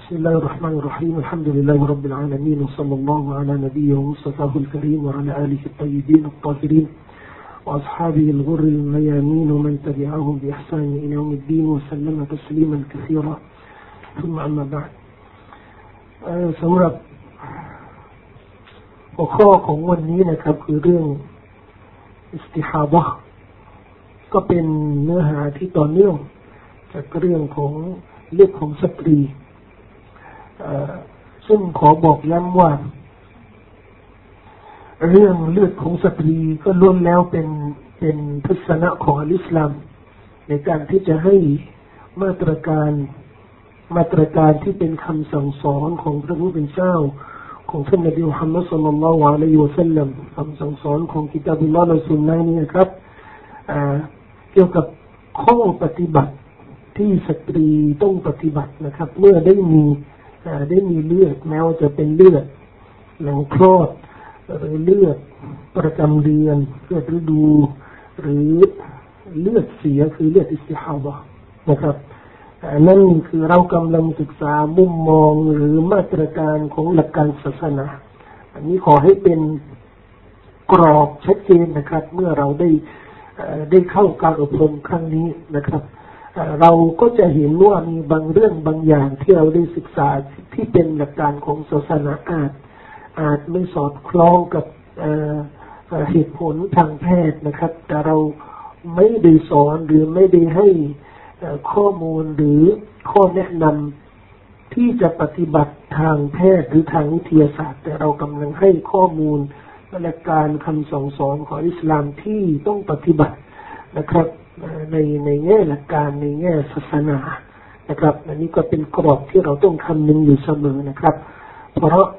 بسم الله الرحمن الرحيم الحمد لله رب العالمين وصلى الله على نبيه مصطفاه الكريم وعلى آله الطيبين الطاهرين وأصحابه الغر الميامين ومن تبعهم بإحسان إلى يوم الدين وسلم تسليما كثيرا ثم أما بعد สำหรับหัวข้อของวันนี้นะครับคือเรื่องอิสติฮาบะห์ก็เป็นเนื้อหาที่ต่อเนื่องจากเรื่องของเลือดของสตรีซึ่งขอบอกย้ำว่าเรื่องเลือดของสตรีก็ล้วนแล้วเป็นทัศนะของอิสลามในการที่จะให้มาตรการที่เป็นคำสั่งสอนของพระผู้เป็นเจ้าของท่านนบีมุฮัมมัดศ็อลลัลลอฮุอะลัยฮิวะซัลลัมคำสั่งสอนของกิตาบุลลอฮ์และสุนนะห์นี่ครับเกี่ยวกับข้อปฏิบัติที่สตรีต้องปฏิบัตินะครับเมื่อได้มีเลือดแม้ว่าจะเป็นเลือดหลังคลอดหรือเลือดประจำเดือนเลือดฤดูหรือเลือดเสียคือเลือดอิสติฮาบะห์นะครับนั่นคือเรากำลังศึกษามุมมองหรือมาตรการของหลักการศาสนาอันนี้ขอให้เป็นกรอบชัดเจนนะครับเมื่อเราได้เข้าการอบรมครั้งนี้นะครับเราก็จะเห็นว่ามีบางเรื่องบางอย่างที่เราได้ศึกษาที่เป็นหลักการของศาสนาอาจไม่สอดคล้องกับเหตุผลทางแพทย์นะครับแต่เราไม่ได้สอนหรือไม่ได้ให้ข้อมูลหรือข้อแนะนำที่จะปฏิบัติทางแพทย์หรือทางวิทยาศาสตร์แต่เรากำลังให้ข้อมูลและการคำสั่งสอนของอิสลามที่ต้องปฏิบัตินะครับในแง่หลักการในแง่ศาสนานะครับอันนี้ก็เป็นกรอบที่เราต้องคำนึงอยู่เสมอนะครับเพราะ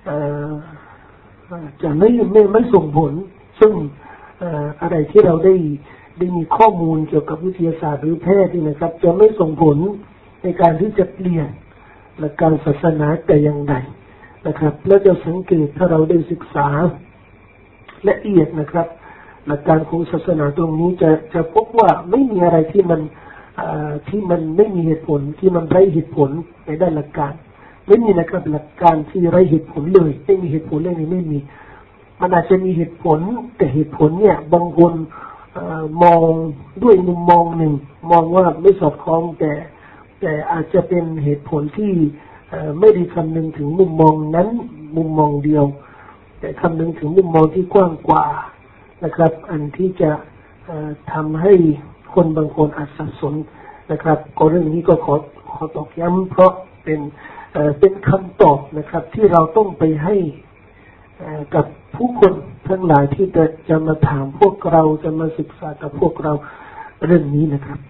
จะไม่ส่งผลซึ่งอะไรที่เราได้มีข้อมูลเกี่ยวกับวิทยาศาสตร์หรือแพทย์นี่นะครับจะไม่ส่งผลในการที่จะเปลี่ยนหลักการศาสนาแต่อย่างใดนะครับและจะสังเกตถ้าเราได้ศึกษาละเอียดนะครับหลักการของศาสนาตรงนี้จะพบว่าไม่มีอะไรที่มันไม่มีเหตุผลที่มันไร้เหตุผลในด้านหลักการไม่มีนะครับหลักการที่ไร้เหตุผลเลยไม่มีเหตุผลเลยไม่มีมันอาจจะมีเหตุผลแต่เหตุผลเนี่ยบางคนมองด้วยมุมมองหนึ่งมองว่าไม่สอดคล้องแต่อาจจะเป็นเหตุผลที่ไม่ได้คำนึงถึงมุมมองนั้นมุมมองเดียวแต่คำนึงถึงมุมมองที่กว้างกว่านะครับอันที่จะทำให้คนบางคนอาจสับสนนะครับก็เรื่องนี้ก็ขอตอกย้ำเพราะเป็นคำตอบนะครับที่เราต้องไปให้กับผู้คนทั้งหลายที่จะมาถามพวกเราจะมาศึกษากับพวกเราเรื่องนี้นะครับ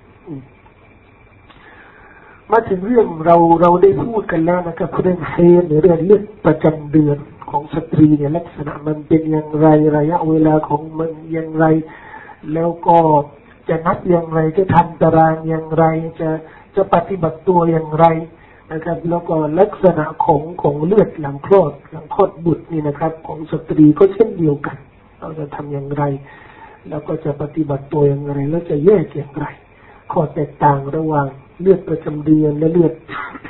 มาถึงเรื่องเราได้พูดกันแล้วนะครับเรื่องเฮดหรือเรื่องเลือดประจำเดือนของสตรีเนี่ยลักษณะมันเป็นอย่างไรระยะเวลาของมันอย่างไรแล้วก็จะนับอย่างไรจะทำตารางอย่างไรจะปฏิบัติตัวอย่างไรนะครับแล้วก็ลักษณะของเลือดหลังคลอดบุตรนี่นะครับของสตรีก็เช่นเดียวกันเราจะทำอย่างไรแล้วก็จะปฏิบัติตัวอย่างไรแล้วจะแยกอย่างไรข้อแตกต่างระหว่างเลือดประจำเดือนและเลือด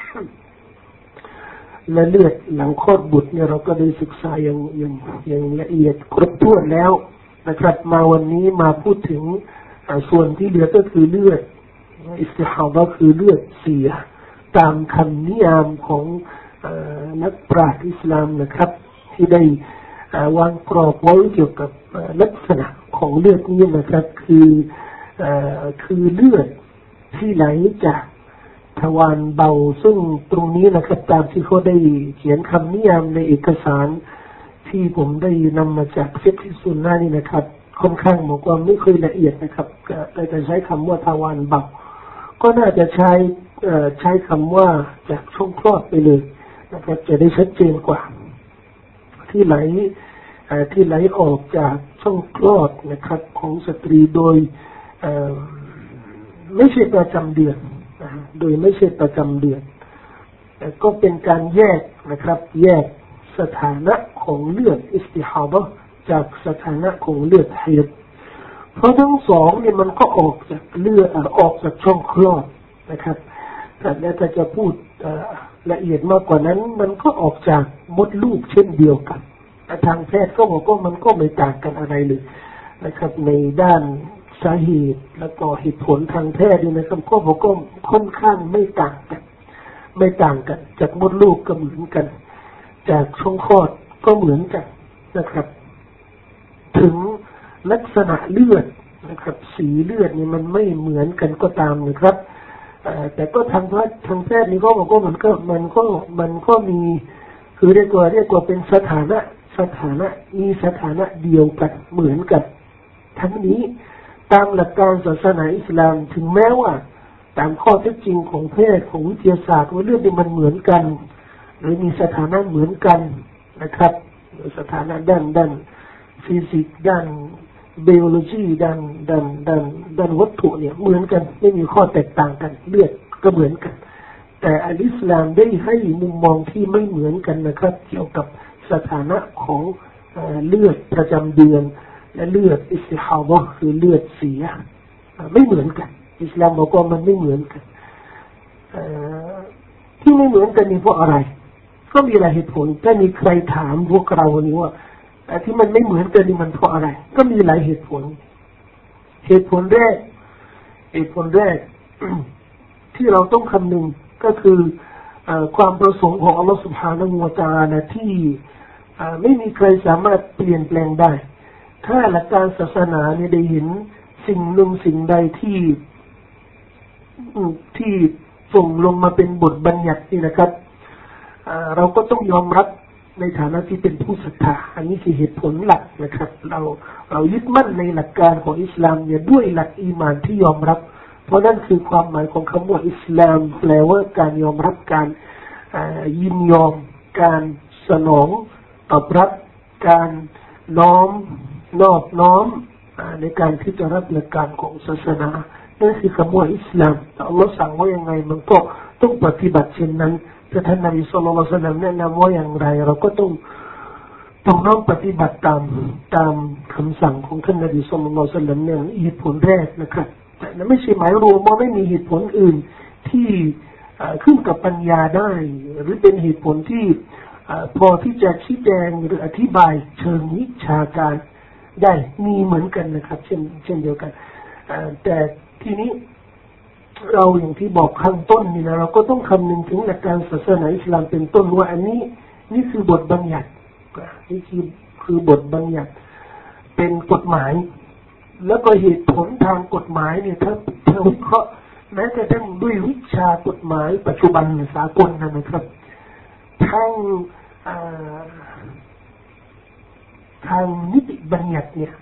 หลังคลอดบุตรเนี่ยเราก็ได้ศึกษาอย่างละเอียดครบถ้วนแล้วนะครับมาวันนี้มาพูดถึงส่วนที่เหลือก็คือเลือดอิสติฮาบะห์คือเลือดเสียตามคำนิยามของนักปราชญ์อิสลามนะครับที่ได้วางกรอบไว้เกี่ยวกับลักษณะของเลือดนี้นะครับคือเลือดที่ไหลจากทวารเบาซึ่งตรงนี้นะครับตามที่เขาได้เขียนคำนิยามในเอกสารที่ผมได้นำมาจากฟิกห์ซุนนะห์นี่นะครับค่อนข้างบอกว่าไม่ค่อยละเอียดนะครับก็จะใช้คำว่าทวารเบาก็น่าจะใช้คำว่าจากช่องคลอดไปเลยนะครับจะได้ชัดเจนกว่าที่ไหลออกจากช่องคลอดนะครับของสตรีโดยไม่ใช่ประจำเดือนโดยไม่ใช่ประจำเดือนแต่ก็เป็นการแยกนะครับแยกสถานะของเลือดอิสติฮาบะห์จากสถานะของเลือดไฮฎเพราะทั้งสองเนี่ยมันก็ออกจากเลือดออกจากช่องคลอดนะครับแต่ถ้าจะพูดละเอียดมากกว่านั้นมันก็ออกจากมดลูกเช่นเดียวกันทางแพทย์ก็บอกว่ามันก็ไม่ต่างกันอะไรเลยนะครับในด้านสาเหตุแล้วก็เหตุผลทางแพทย์นะครับก็บอกว่าค่อนข้างไม่ต่างกันจากมดลูกก็เหมือนกันจากช่องคลอดก็เหมือนกันนะครับถึงลักษณะเลือดนะครับสีเลือดนี่มันไม่เหมือนกันก็ตามนะครับแต่ก็ทางแพทย์นี่ก็บอกว่ามันก็มีคือเรียกว่าเป็นสถานะมีสถานะเดียวกันเหมือนกันทั้งนี้ตามหลักการศาสนาอิสลามถึงแม้ว่าตามข้อเท็จจริงของแพทย์ของวิทยาศาสตร์ว่าเลือดนี่มันเหมือนกันหรือมีสถานะเหมือนกันนะครับสถานะด้านฟิสิกส์ด้านไบโอโลจีด้านวัตถุเนี่ยเหมือนกันไม่มีข้อแตกต่างกันเลือดก็เหมือนกันแต่อัลอิสลามได้ให้มุมมองที่ไม่เหมือนกันนะครับเกี่ยวกับสถานะของเลือดประจำเดือนและเลือดอิสติฮาดะห์คือเลือดเสียไม่เหมือนกันอิสลามบอกว่ามันไม่เหมือนกันที่ไม่เหมือนกันนี่เพราะอะไรก็มีหลายเหตุผลถ้ามีใครถามพวกเราวันนี้ว่าที่มันไม่เหมือนกันนี่มันเพราะอะไรก็มีหลายเหตุผลแรก ที่เราต้องคำนึงก็คือความประสงค์ของอัลลอฮฺ سبحانه และ تعالى ที่ไม่มีใครสามารถเปลี่ยนแปลงได้ถ้าหลักการศาสนาเนี่ยได้เห็นสิ่งหนึ่งสิ่งใดที่ส่งลงมาเป็นบทบัญญัตินี่นะครับเราก็ต้องยอมรับในฐานะที่เป็นผู้ศรัทธาอันนี้คือเหตุผลหลักนะครับเรายึดมั่นในหลักการของอิสลามเนี่ยด้วยหลักอีหม่านที่ยอมรับเพราะนั่นคือความหมายของคำว่าอิสลามแปลว่าการยอมรับการยินยอมการสนองตอบรับการนอบน้อมในการที่จะรับหลักการของศาสนานั่นคือคำว่าอิสลามอัลลอฮ์สั่งว่ายังไงมันก็ต้องปฏิบัติเช่นนั้นถ้าท่านนบีศ็อลลัลลอฮุอะลัยฮิวะซัลลัมแนะนำว่าอย่างไรเราก็ต้องปฏิบัติตามคำสั่งของท่านนบีศ็อลลัลลอฮุอะลัยฮิวะซัลลัมเนี่ยเหตุผลแรกนะครับแต่ไม่ใช่หมายรวมว่าไม่มีเหตุผลอื่นที่ขึ้นกับปัญญาได้หรือเป็นเหตุผลที่พอที่จะชี้แจงหรืออธิบายเชิงวิชาการได้มีเหมือนกันนะครับเช่นเดียวกันแต่ทีนี้เราอย่างที่บอกข้างต้นนี่นะเราก็ต้องคำนึงถึงหลักการศาสนาอิสลามเป็นต้นว่าอันนี้นี่คือบทบัญญัตินี่คือบทบัญญัติเป็นกฎหมายแล้วก็เหตุผลทางกฎหมายเนี่ยถ้าวิเคราะห์แม้แต่ทั้งด้วยวิชากฎหมายปัจจุบันสากลนะครับทางนิติบัญญัติเนี่ย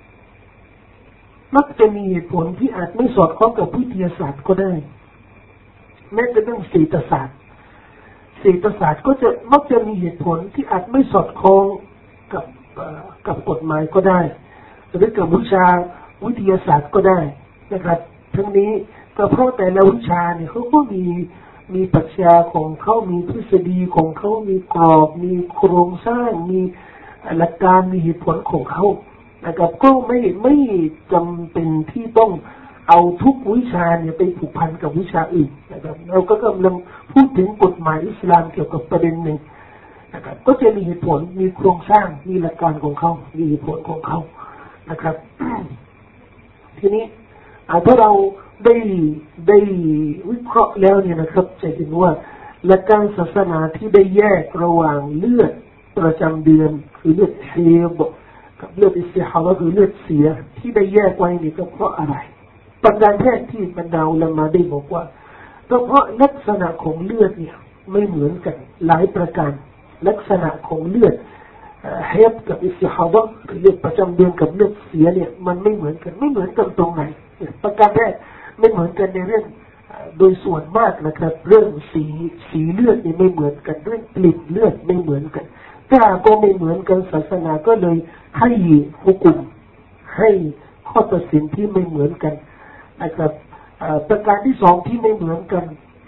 มักจะมีเหตุผลที่อาจไม่สอดคล้องกับวิทยาศาสตร์ก็ได้แม้แต่เรื่องเศรษฐศาสตร์ก็จะมักจะมีเหตุผลที่อาจไม่สอดคล้องกับกฎหมายก็ได้หรือกับวิชาวิทยาศาสตร์ก็ได้นะครับทั้งนี้ก็เพราะแต่ละวิชาเนี่ยเขาก็มีปรัชญาของเขามีทฤษฎีของเขามีกรอบมีโครงสร้างมีหลักการมีเหตุผลของเขานะครับก็ไม่จำเป็นที่ต้องเอาทุกวิชาเนี่ยไปผูกพันกับวิชาอื่นนะครับเราก็กำลังพูดถึงกฎหมายอิสลามเกี่ยวกับประเด็นหนึ่งนะครับก็จะมีเหตุผลมีโครงสร้างมีหลักการของเขามีเหตุผลของเขานะครับ ทีนี้ถ้าเราได้วิเคราะห์แล้วเนี่ยนะครับจะเห็นว่าหลักการศาสนาที่ได้แยกระหว่างเลือดประจำเดือนคือเลือดเฮบกับเลือดอิสติฮาดะห์คือเลือดเสียที่ได้แยกไว้นี่ก็เพราะอะไรประการแรกที่บรรดาอุลามะได้บอกว่าก็เพราะลักษณะของเลือดเนี่ยไม่เหมือนกันหลายประการลักษณะของเลือดเฮบกับอิสติฮาดะห์หรือเลือดประจำเดือนกับเลือดเสียเนี่ยมันไม่เหมือนกันตรงไหนประการแรกไม่เหมือนกันในเรื่องโดยส่วนมากนะครับเรื่องสีเลือดนี่ไม่เหมือนกันเรื่องกลิ่นเลือดไม่เหมือนกันถ้าก็ไม่เหมือนกันศาสนาก็เลยให้ฮุกุมให้ข้อตัดสินที่ไม่เหมือนกันนะครับประการที่สองที่ไม่เหมือนกัน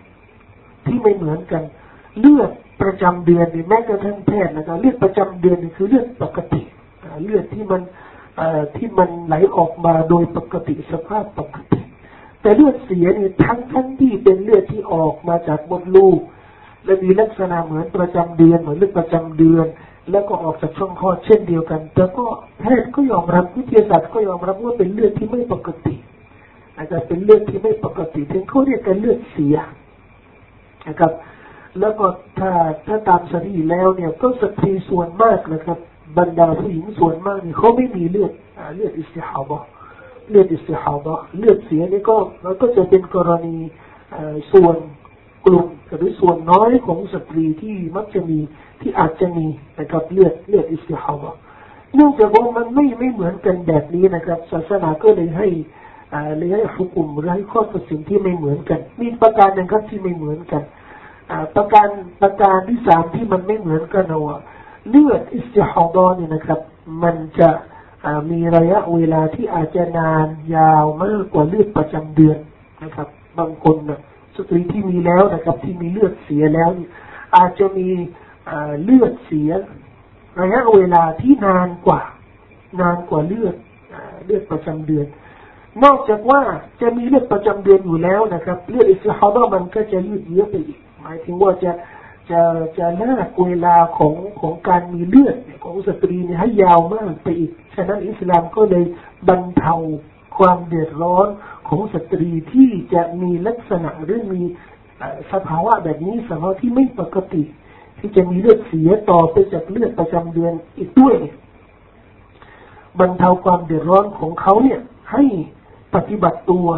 เลือดประจำเดือนนี่แม้กระทั่งแพทย์นะครับเลือดประจำเดือนนี่คือเลือดปกติเลือดที่มันไหลออกมาโดยปกติสภาพปกติแต่เลือดเสียนี่ทั้งที่เป็นเลือดที่ออกมาจากมดลูกและมีลักษณะเหมือนประจำเดือนเหมือนเลือดประจำเดือนแล้วก็ออกจากช่องคลอดเช่นเดียวกันแต่ก็แพทย์ก็ยอมรับวิทยาศาสตร์ก็ยอมรับว่าเป็นเลือดที่ไม่ปกติอาจจะเป็นเลือดที่ไม่ปกติถึงเขาเรียกกันเลือดเสียนะครับแล้วก็ถ้าตามสถิติแล้วเนี่ยก็สตรีส่วนมากนะครับบรรดาผู้หญิงส่วนมากนี่เขาไม่มีเลือดอิสติฮาบะเลือดอิสติฮาบะเลือดเสียนี่ก็จะเป็นกรณีส่วนกลุ่มหรือส่วนน้อยของสตรีที่มักจะมีที่อาจจะมีนะครับเลือดอิสติฮาบะเนื่องจากว่ามันไม่เหมือนกันแบบนี้นะครับศาสนาก็เลยให้หุกุมหรือให้ข้อตัดสินที่ไม่เหมือนกันมีประการหนึ่งครับที่ไม่เหมือนกันประการที่สามที่มันไม่เหมือนกันว่าเลือดอิสติฮาบะเนี่ยนะครับมันจะมีระยะเวลาที่อาจจะนานยาวมากกว่าเลือดประจำเดือนนะครับบางคนนะสตรีที่มีแล้วนะครับที่มีเลือดเสียแล้วอาจจะมีเลือดเสียระยะเวลาที่นานกว่าเลือดประจำเดือนนอกจากว่าจะมีเลือดประจำเดือนอยู่แล้วนะครับเลือดอิสติฮาบะมันก็จะยืดเยื้อไปอีกหมายถึงว่าจะลากเวลาของการมีเลือดของสตรีเนี่ยให้ยาวมากไปอีกฉะนั้นอิสลามก็เลยบรรเทาความเดือดร้อนของสตรีที่จะมีลักษณะหรือมีสภาวะแบบนี้สภาวะที่ไม่ปกติที่จะมีเลือดเสียต่อไปจากเลือดประจำเดือนอีกด้วยบรรเทาความเดือดร้อนของเขาเนี่ยให้ปฏิบัติตัว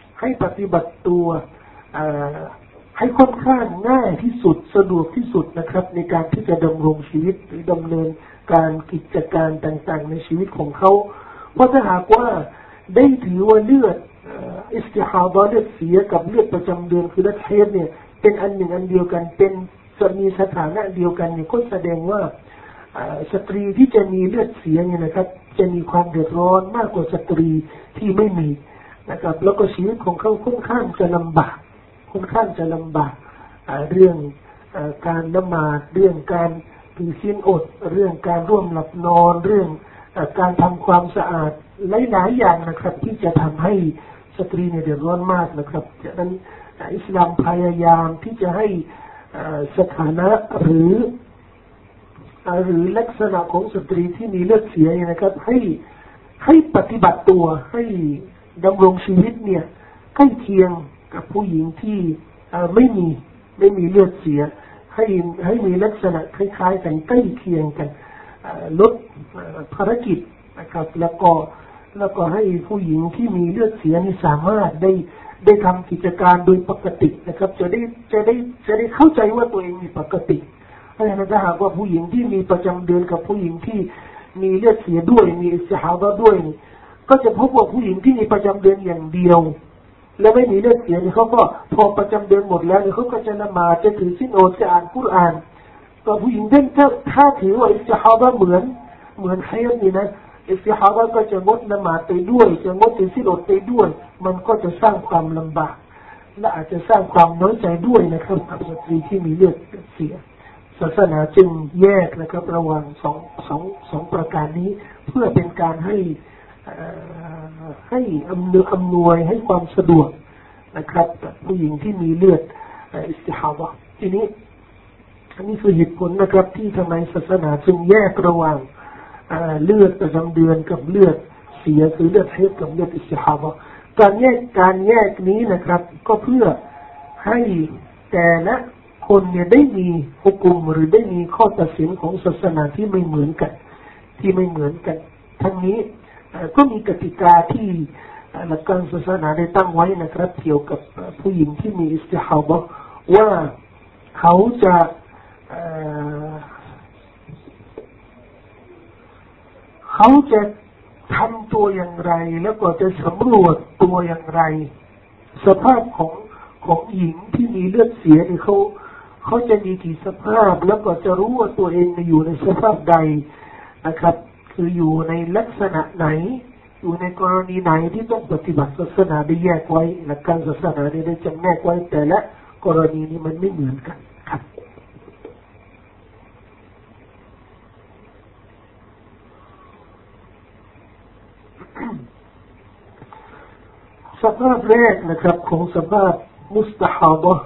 ให้ค่อนข้างง่ายที่สุดสะดวกที่สุดนะครับในการที่จะดำรงชีวิตหรือดำเนินการกิจการต่างๆในชีวิตของเขาเพราะถ้าหากว่าได้ถือว่าเลือดอิสติฮาบะเลือดเสียกับเลือดประจำเดือนคือเลือดเฮดเนี่ยเป็นอันหนึ่งอันเดียวกันเป็นจะมีสถานะเดียวกันเนี่ยก็แสดงว่าสตรีที่จะมีเลือดเสียเนี่ยนะครับจะมีความเดือดร้อนมากกว่าสตรีที่ไม่มีนะครับแล้วก็ชีวิตของเขาค่อนข้างจะลำบากเรื่องการละหมาดเรื่องการถือศีลอดเรื่องการร่วมหลับนอนเรื่องการทำความสะอาดหลายๆอย่างนะครับที่จะทำให้สตรีเนี่ยเดือดร้อนมากนะครับฉะนั้นอิสลามพยายามที่จะให้สถานะหรือลักษณะของสตรีที่มีเลือดเสียนะครับให้ปฏิบัติตัวให้ดำรงชีวิตเนี่ยใกล้เคียงกับผู้หญิงที่ไม่มีเลือดเสียให้มีลักษณะคล้ายๆกันใกล้เคียงกันลดภารกิจนะครับแล้วก็ให้ผู้หญิงที่มีเลือดเสียนี่สามารถได้ทำกิจการโดยปกตินะครับจะได้เข้าใจว่าตัวเองมีปกติเพราะฉะนั้นถ้าหากว่าผู้หญิงที่มีประจำเดือนกับผู้หญิงที่มีเลือดเสียด้วยมีอิสติฮาบะด้วยก็จะพบว่าผู้หญิงที่มีประจำเดือนอย่างเดียวแล้วไม่มีเลือดเสียนี่เขาก็พอประจำเดือนหมดแล้วเขาก็จะละหมาดจะถือศีลอดจะอ่านกุรอานก็ผู้หญิงถ้าถือว่าอิสติฮาบะเหมือนไฮฎนี่นะอิสติฮาบะก็จะงดละหมาดไปด้วยจะงดถือศีลอดไปด้วยมันก็จะสร้างความลำบากและอาจจะสร้างความน้อยใจด้วยนะครับกับสตรีที่มีเลือดเสียศาสนาจึงแยกนะครับระหว่างสองประการนี้เพื่อเป็นการให้อำนวยให้ความสะดวกนะครับผู้หญิงที่มีเลือดอิสติฮาบะทีนี้อันนี้คือเหตุผลนะครับที่ทำไมศาสนาจึงแยกระหว่างเลือดประจำเดือนกับเลือดเสียคือเลือดเฮดกับเลือดอิสติฮาบะการแยกนี้นะครับก็เพื่อให้แต่ละคนเนี่ยได้มีหุกุมหรือได้มีข้อตัดสินของศาสนาที่ไม่เหมือนกันทั้งนี้ก็มีกติกาที่หลักการศาสนาได้ตั้งไว้นะครับเกี่ยวกับผู้หญิงที่มีอิสติฮาบะว่าเขาจะทำตัวอย่างไรแล้วก็จะสำรวจตัวอย่างไรสภาพของหญิงที่มีเลือดเสียนี่เขาจะมีกี่สภาพแล้วก็จะรู้ว่าตัวเองอยู่ในสภาพใดนะครับคืออยู่ในลักษณะไหนอยู่ในกรณีไหนที่ต้องปฏิบัติศาสนาได้แยกไว้หลักการศาสนาได้จำแนกไว้แต่ละกรณีนี้มันไม่เหมือนกันครับสภาพแรกนะครับของสภาพมุสตะฮาบะ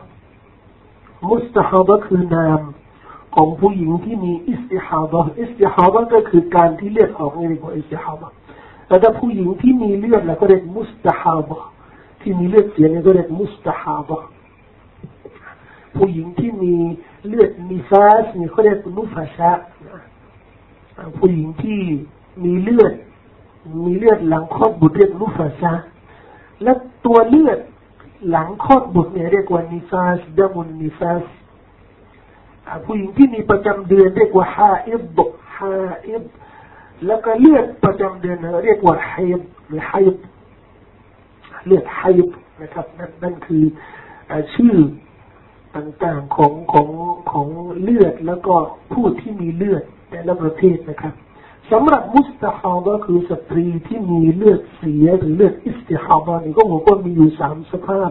คือนามของผู้หญิงที่มีอิสติฮาบะก็คือการที่เลือดออกนี่เรียกว่าอิสติฮาบะแต่ถ้าผู้หญิงที่มีเลือดแล้วก็เรียกมุสตะฮาบะที่มีเลือดเสียนี่ก็เรียกมุสตะฮาบะผู้หญิงที่มีเลือดนิฟาสนี่เขาเรียกนุฟาชะผู้หญิงที่มีเลือดหลังคลอดบุตรเรียกนุฟาชะและตัวเลือดหลังคลอดบุตรเนี่ยเรียกว่านิฟาสดามุนนิฟาสผู้หญิงที่มีประจำเดือนเรียกว่าฮาอิดแล้วก็เลือดประจำเดือนเรียกว่าไฮบหรือไฮบเลือดไฮบนะครับนั่นคือชื่อต่างๆของเลือดแล้วก็ผู้ที่มีเลือดแต่ละประเภทนะครับสำหรับมุสตะฮาบะคือสตรีที่มีเลือดเสียหรือเลือดอิสติฮาบะนี่ก็บอกว่ามีอยู่3 สภาพ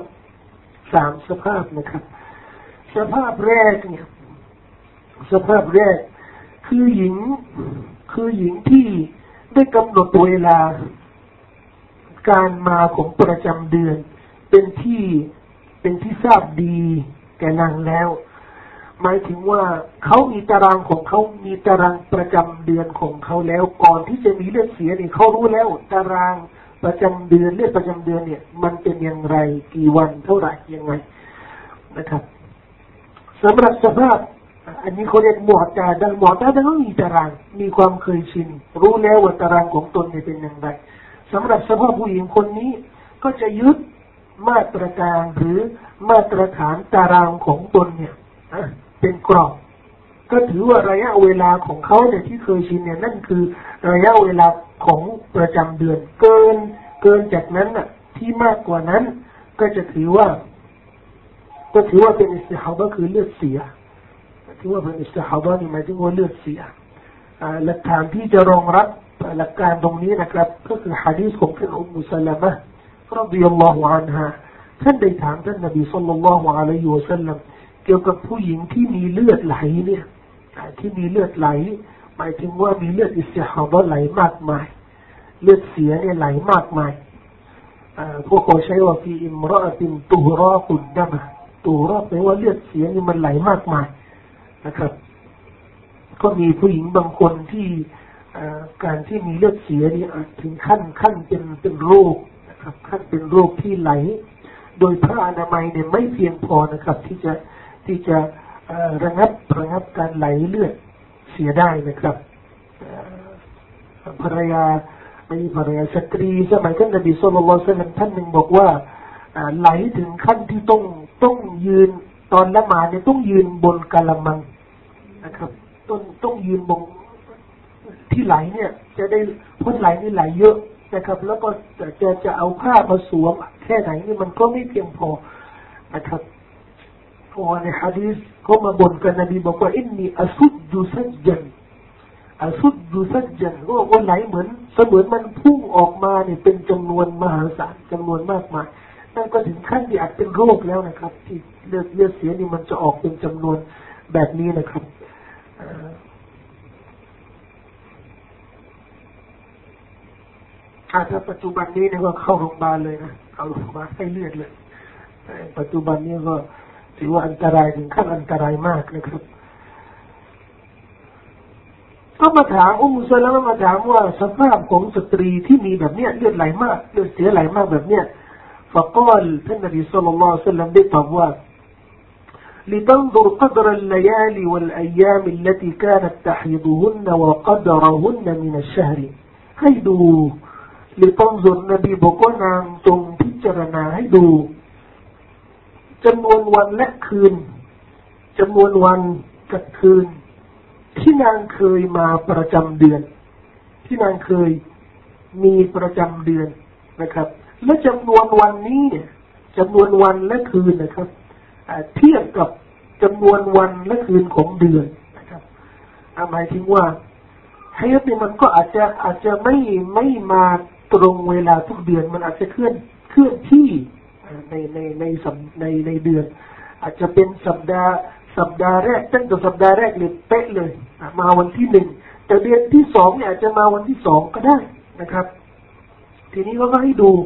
นะครับสภาพแรกคือหญิงที่ได้กำหนดเวลาการมาของประจำเดือนเป็นที่ทราบดีแก่นางแล้วหมายถึงว่าเขามีตารางของเขามีตารางประจำเดือนของเขาแล้วก่อนที่จะมีเลือดเสียนี่เขารู้แล้วตารางประจำเดือนเลือดประจำเดือนเนี่ยมันเป็นอย่างไรกี่วันเท่าไหร่ยังไงนะครับสำหรับสภาพอันนี้เขาเรียกหมอตาก็มีตารางมีความเคยชินรู้แล้วว่าตารางของตนเป็นอย่างไรสำหรับสภาพผู้หญิงคนนี้ก็จะยึดมาตรการหรือมาตรฐานตารางของตนเนี่ยเป็นกรอบก็ถือว่าระยะเวลาของเขาเนี่ยที่เคยชินเนี่ยนั่นคือระยะเวลาของประจำเดือนเกินจากนั้นน่ะที่มากกว่านั้นก็ถือว่าเป็นอิสติฮาบะคือเลือดเสียถือว่าเป็นอิสติฮาบะนี่หมายถึงว่าเลือดเสียหลักฐานที่จะรองรับหลักการตรงนี้นะครับก็คือหะดีษของท่านอุมมุสลามะฮ์รอฎิยัลลอฮุอันฮาท่านได้ถามท่านนบีศ็อลลัลลอฮุอะลัยฮิวะซัลลัมเกี่ยวกับผู้หญิงที่มีเลือดไหลเนี่ยที่มีเลือดไหลหมายถึงว่ามีเลือดอิสติฮาบะไหลมากมายเลือดเสียเนี่ยไหลมากมายพวกเขาใช้ว่าฟีอิมรออะตินตุฮรากุดดะมะตุฮราแปลว่าเลือดเสียนี่มันไหลมากมายนะครับก็มีผู้หญิงบางคนที่การที่มีเลือดเสียนี่ถึงขั้นเป็นโรคนะครับขั้นเป็นโรคที่ไหลโดยพระอนามัยเนี่ยไม่เพียงพอนะครับที่จะระงับการไหลเลือดเสียได้นะครับภรรยาสตรีสมัยท่านนบีศ็อลลัลลอฮุอะลัยฮิวะซัลลัมท่านหนึ่งบอกว่าไหลถึงขั้นที่ต้องยืนตอนละหมาดเนี่ยต้องยืนบนกะละมังนะครับต้องยืนบนที่ไหลเนี่ยจะได้พ้นไหลนี่ไหลเยอะนะครับแล้วก็จะเอาผ้ามาสวมแค่ไหนนี่มันก็ไม่เพียงพอนะครับเพราะในหะดีษเขามาบ่นกันนบีบอกว่าอินนีอัสุดดุซัจญันก็ว่าไหลเหมือนมันพุ่งออกมาเนี่ยเป็นจำนวนมหาศาลจำนวนมากมายนั่นก็ถึงขั้นที่อาจเป็นโรคแล้วนะครับที่เลือดเสียนี่มันจะออกเป็นจำนวนแบบนี้นะครับถ้าปัจจุบันนี้เนี่ยก็เข้าโรงพยาบาลเลยนะเข้าโรงพยาบาลให้เลือดเลยปัจจุบันนี้ก็ถือว่าอันตรายถึงขั้นอันตรายมากนะครับก็มาถามอุมมุสลามะมาถามว่าสภาพของสตรีที่มีแบบเนี้ยเลือดไหลมากเลือดเสียไหลมากแบบเนี้ยفقال ท่านนบีศ็อลลัลลอฮุอะลัยฮิวะซัลลัมได้ตอบว่า لتنظر قدر الليالي والأيام التي كانت تحيضهن وقدرهن من الشهر ให้ดูلتنظر นบีบอกว่านางจงพิจารณาให้ดูจำนวนวันและคืนจำนวนวันกับคืนที่นางเคยมาประจำเดือนที่นางเคยมีประจำเดือนนะครับและจำนวนวันนี้เนี่ยจำนวนวันและคืนนะครับเทียบกับจำนวนวันและคืนของเดือนนะครับหมายถึงว่าให้นี่มันก็อาจจะไม่มาตรงเวลาทุกเดือนมันอาจจะเคลื่อนที่ในเดือนอาจจะเป็นสัปดาห์แรกตั้งแต่สัปดาห์แรกเลยเป๊ะเลยมาวันที่1แต่เดือนที่2เนี่ยอาจจะมาวันที่2ก็ได้นะครับทีนี้ก็ให้ดู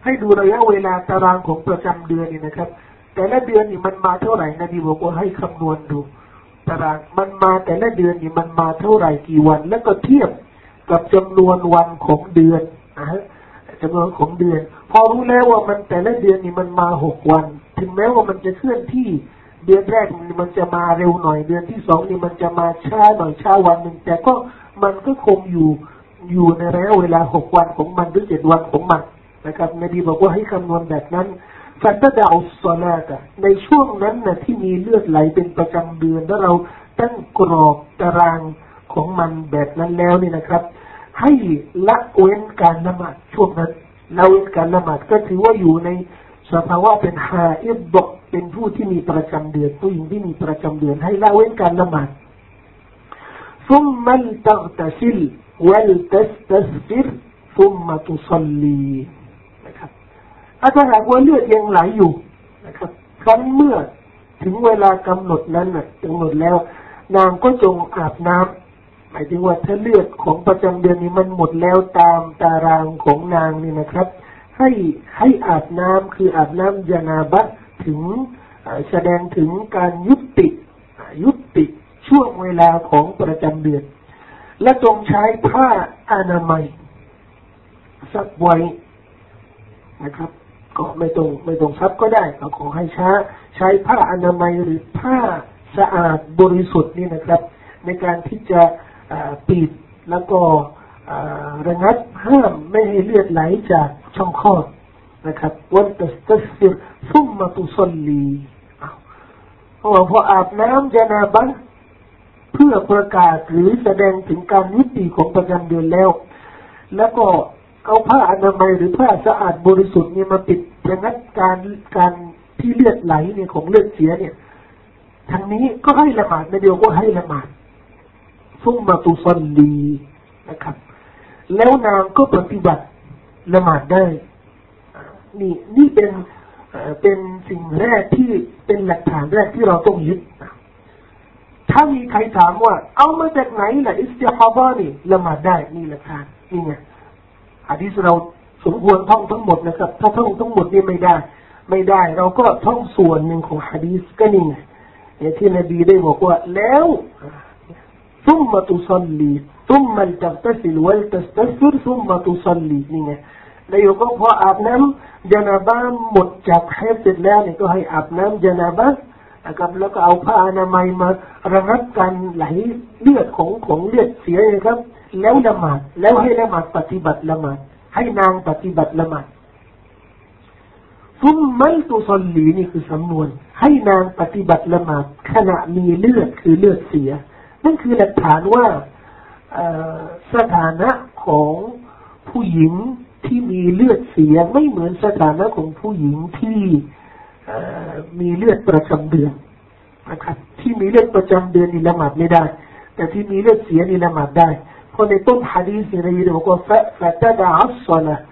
ให้ดูระยะเวลาตารางของประจำเดือนนี่นะครับแต่ละเดือนนี่มันมาเท่าไหร่นบีบอกว่าให้คำนวณดูตารางมันมาแต่ละเดือนนี่มันมาเท่าไหร่กี่วันแล้วก็เทียบกับจำนวนวันของเดือนจำนวนของเดือนพอรู้แล้วว่ามันแต่ละเดือนนี่มันมา6 วันถึงแม้ว่ามันจะเคลื่อนที่เดือนแรกมันจะมาเร็วหน่อยเดือนที่2นี่มันจะมาช้าหน่อยช้าวันหนึ่งแต่ก็มันก็คงอยู่ในระยะเวลา6 วันของมันหรือ7 วันของมันนะครับนบีบอกว่าให้คำนวณแบบนั้นฟัตดะอุศลาตะในช่วงนั้นนะที่มีเลือดไหลเป็นประจำเดือนแล้วเราตั้งกรอบตารางของมันแบบนั้นแล้วนี่นะครับให้ละเว้นการละหมาดช่วงนั้นละเว้นการละหมาดก็ถือว่าอยู่ในสภาวะเป็นฮาอิดะเป็นผู้ที่มีประจำเดือนผู้หญิงที่มีประจำเดือนให้ละเว้นการละหมาดซุมมัลตักตะซิลวัลตัสตัสฟิรซุมมะตุซัลลีนะครับถ้าหากว่าเลือดยังไหลอยู่นะครับครั้นเมื่อถึงเวลากำหนดนั้นกำหนดแล้วนางก็จงอาบน้ำหมายถึงว่าถ้าเลือดของประจำเดือนนี้มันหมดแล้วตามตารางของนางนี่นะครับให้อาบน้ำคืออาบน้ำญานาบะถึงแสดงถึงการยุติช่วงเวลาของประจำเดือนและจงใช้ผ้าอนามัยซักไว้นะครับก็ไม่ต้องซักก็ได้ก็ขอให้ใช้ผ้าอนามัยหรือผ้าสะอาดบริสุทธิ์นี่นะครับในการที่จะปิดแล้วก็ระงับห้ามไม่ให้เลือดไหลจากช่องคลอดนะครับวันตัสตัสฟิรซุมมะตุซัลลีเพราะว่าพออาบน้ำญานาบะเพื่อประกาศหรือแสดงถึงการยุติของประจำเดือนแล้วก็เอาผ้าอนามัยหรือผ้าสะอาดบริสุทธิ์นี่มาปิดระงับการที่เลือดไหลเนี่ยของเลือดเสียเนี่ยทางนี้ก็ให้ละหมาดในเดียวก็ให้ละหมาดซุมมะตุซัลลีนะครับแล้วนางก็ปฏิบัติละหมาดได้นี่เป็นสิ่งแรกที่เป็นหลักฐานแรกที่เราต้องยึดถ้ามีใครถามว่าเอามาจากไหนล่ะอิสติฮาบะนี่ละหมาดได้นี่หลักฐานนี่ไงหะดีษเราสมควรท่องทั้งหมดนะครับถ้าท่องทั้งหมดนี่ไม่ได้เราก็ท่องส่วนหนึ่งของหะดีษก็นี่ไงที่นบีได้บอกว่าแล้วซุมมะตุซัลลีซุมมัลตักตะซิลวัลตัสตัสฟิรซุมมะตุซัลลีนี่ไงแล้วก็พออาบน้ำญานาบะหมดจากไฮด์เสร็จแล้วนี่ก็ให้อาบน้ำญานาบะนะครับแล้วก็เอาผ้าอนามัยมาระงับการไหลเลือดของเลือดเสียนะครับแล้วละหมาดแล้วให้ละหมาดปฏิบัติละหมาดให้นางปฏิบัติละหมาดซุมมัลตุซัลลีนี่คือสำนวนให้นางปฏิบัติละหมาดขณะมีเลือดคือเลือดเสียนั่นคือหลักฐานว่าสถานะของผู้หญิงที่มีเลือดเสียไม่เหมือนสถานะของผู้หญิงที่มีเลือดประจำเดือนนะครับที่มีเลือดประจำเดือนนี่ละหมาดไม่ได้แต่ที่มีเลือดเสียนี่ละหมาดได้เพราะในต้นหะดีษนี่บอกว่าฟะตะดะอัศศอลา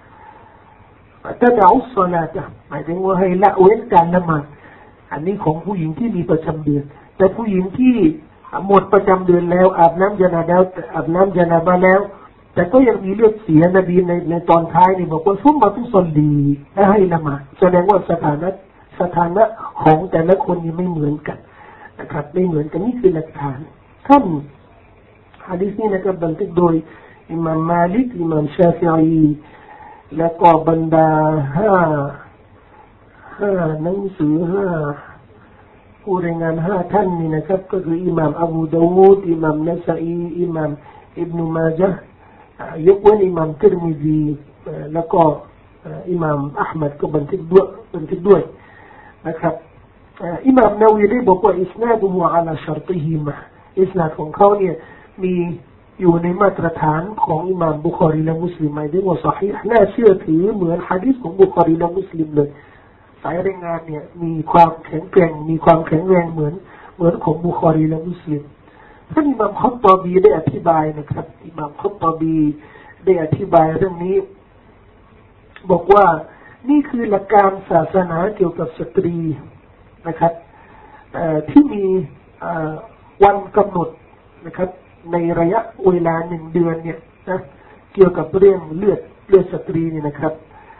จะหมายถึงว่าให้ละเว้นการละหมาดอันนี้ของผู้หญิงที่มีประจำเดือนแต่ผู้หญิงที่หมดประจำเดือนแล้วอาบน้ำญานาบะแล้วแต่ก็ยังมีเลือดเสียนบีในตอนท้ายนี่บอกว่าซุมมะตุซัลลีและให้ละหมาดแสดงว่าสถานะของแต่ละคนนี่ไม่เหมือนกันนะครับไม่เหมือนกันนี่คือหลักฐานท่านหะดีษนี้นะครับบันทึกโดยอิหม่ามมาลิกอิหม่ามชาฟิอีและก็บรรดาห้าหนังสือผู้รายงาน5 ท่านนี่นะครับก็คืออิหม่ามอบูดาวูดอิหม่ามนะซะอีอิหม่ามอิบนุมาญะห์ยกเว้นอิหม่ามติรมิซีแล้วก็อิหม่ามอะห์มัดก็บันทึกด้วยนะครับอิหม่ามนาวีได้บอกว่าอิสนาดุฮุอะลาชัรติฮิมะอิสนาดของเขาเนี่ยมีอยู่ในมาตรฐานของอิหม่ามบุคอรีและมุสลิมหมายถึงว่าซอฮีฮ์น่าเชื่อถือเหมือนหะดีษของบุคอรีและมุสลิมเลยสายรายงานเนี่ยมีความแข็งแกร่งมีความแข็งแรงเหมือนของบุคอรีและมุสลิมท่านอิหม่ามค็อฏฏอบีได้อธิบายนะครับอิหม่ามค็อฏฏอบีได้อธิบายเรื่องนี้บอกว่านี่คือหลักการศาสนาเกี่ยวกับสตรีนะครับที่มีวันกำหนดนะครับในระยะเวลา1 เดือนเนี่ยนะเกี่ยวกับเรื่องเลือดสตรีนี่นะครับ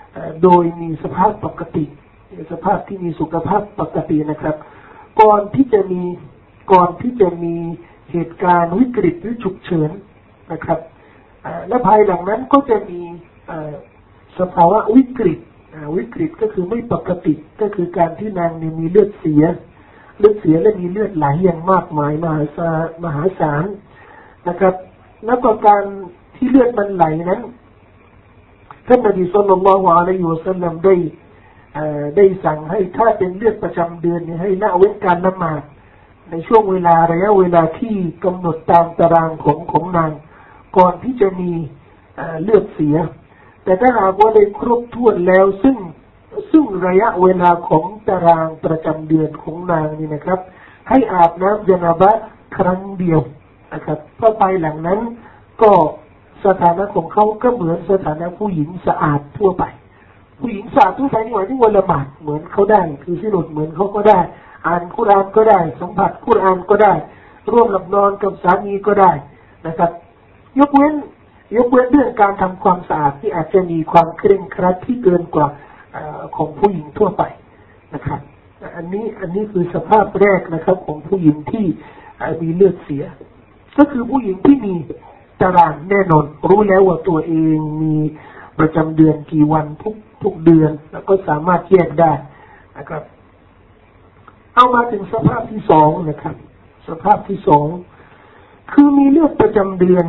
โดยมีสภาพปกติสภาพที่มีสุขภาพปกตินะครับก่อนที่จะมีเหตุการณ์วิกฤตหรือฉุกเฉินนะครับและภายหลังนั้นก็จะมีสภาวะวิกฤตก็คือไม่ปกติก็คือการที่นางเนี่ยมีเลือดเสียและมีเลือดไหลอย่างมากมายมหาศาลนะครับแล้วก็การที่เลือดมันไหลนั้นท่านนบีศ็อลลัลลอฮุอะลัยฮิวะซัลลัมได้สั่งให้ถ้าเป็นเลือดประจำเดือนเนี่ยให้ละเว้นการละหมาดในช่วงระยะเวลาที่กำหนดตามตารางของนางก่อนที่จะมีเลือดเสียแต่ถ้าหากว่าได้ครบถ้วนแล้วซึ่งระยะเวลาของตารางประจำเดือนของนางนี่นะครับให้อาบน้ำญะนาบะห์ครั้งเดียวนะครับพอไปหลังนั้นก็สถานะของเขาก็เหมือนสถานะผู้หญิงสะอาดทั่วไปผู้หญิงสะอาดทั่วไปนี่หมายถึงว่าละหมาดเหมือนเขาได้คือสินุดเหมือนเขาก็ได้อ่านกุรอานก็ได้สัมผัสกุรอานก็ได้ร่วมหลับนอนกับสามีก็ได้นะครับยกเว้นเรื่องการทำความสะอาดที่อาจจะมีความเคร่งครัดที่เกินกว่าของผู้หญิงทั่วไปนะครับอันนี้คือสภาพแรกนะครับของผู้หญิงที่มีเลือดเสียก็คือผู้หญิงที่มีตารางแน่นอนรู้แล้วว่าตัวเองมีประจำเดือนกี่วันทุกเดือนแล้วก็สามารถแยกได้นะครับเอามาถึงสภาพที่สองนะครับสภาพที่สองคือมีเลือดประจำเดือน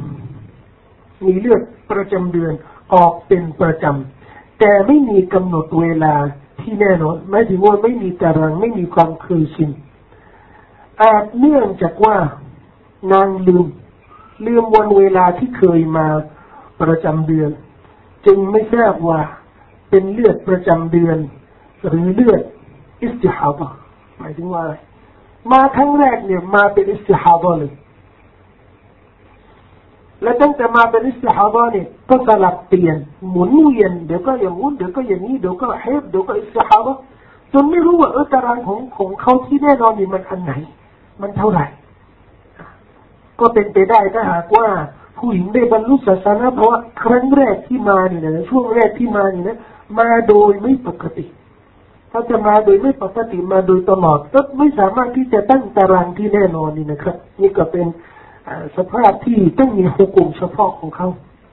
ออกเป็นประจำแต่ไม่มีกำหนดเวลาที่แน่นอนหมายถึงว่าไม่มีตารางไม่มีความเคยชินเนื่องจากว่านางลืมวันเวลาที่เคยมาประจำเดือนจึงไม่ทราบว่าเป็นเลือดประจำเดือนหรือเลือดอิสติฮาดะห์หมายถึงว่ามาครั้งแรกเนี่ยมาเป็นอิสติฮาดะห์เลยและตั้งแต่มาเป็นอิสติฮาดะห์เนี่ยก็สลับเปลี่ยนหมุนเวียนเดี๋ยวก็อย่างนู้นเดี๋ยวก็อย่างนี้เดี๋ยวก็เฮฟเดี๋ยวก็อิสติฮาดะห์จนไม่รู้ว่าตารางของเขาที่แน่นอนนี่มันอันไหนมันเท่าไหร่ก็เป็นไปได้ถ้าหากว่าผู้หญิงได้บรรลุศาสนาเพราะว่าครั้งแรกที่มาเนี่ยนะช่วงแรกที่มาเนี่ยนะมาโดยไม่ปกติถ้าจะมาโดยไม่ปกติมาโดยตลอดก็ไม่สามารถที่จะตั้งตารางที่แน่นอนนี่นะครับนี่ก็เป็นสภาพที่ต้องมีหุกุมเฉพาะของเขา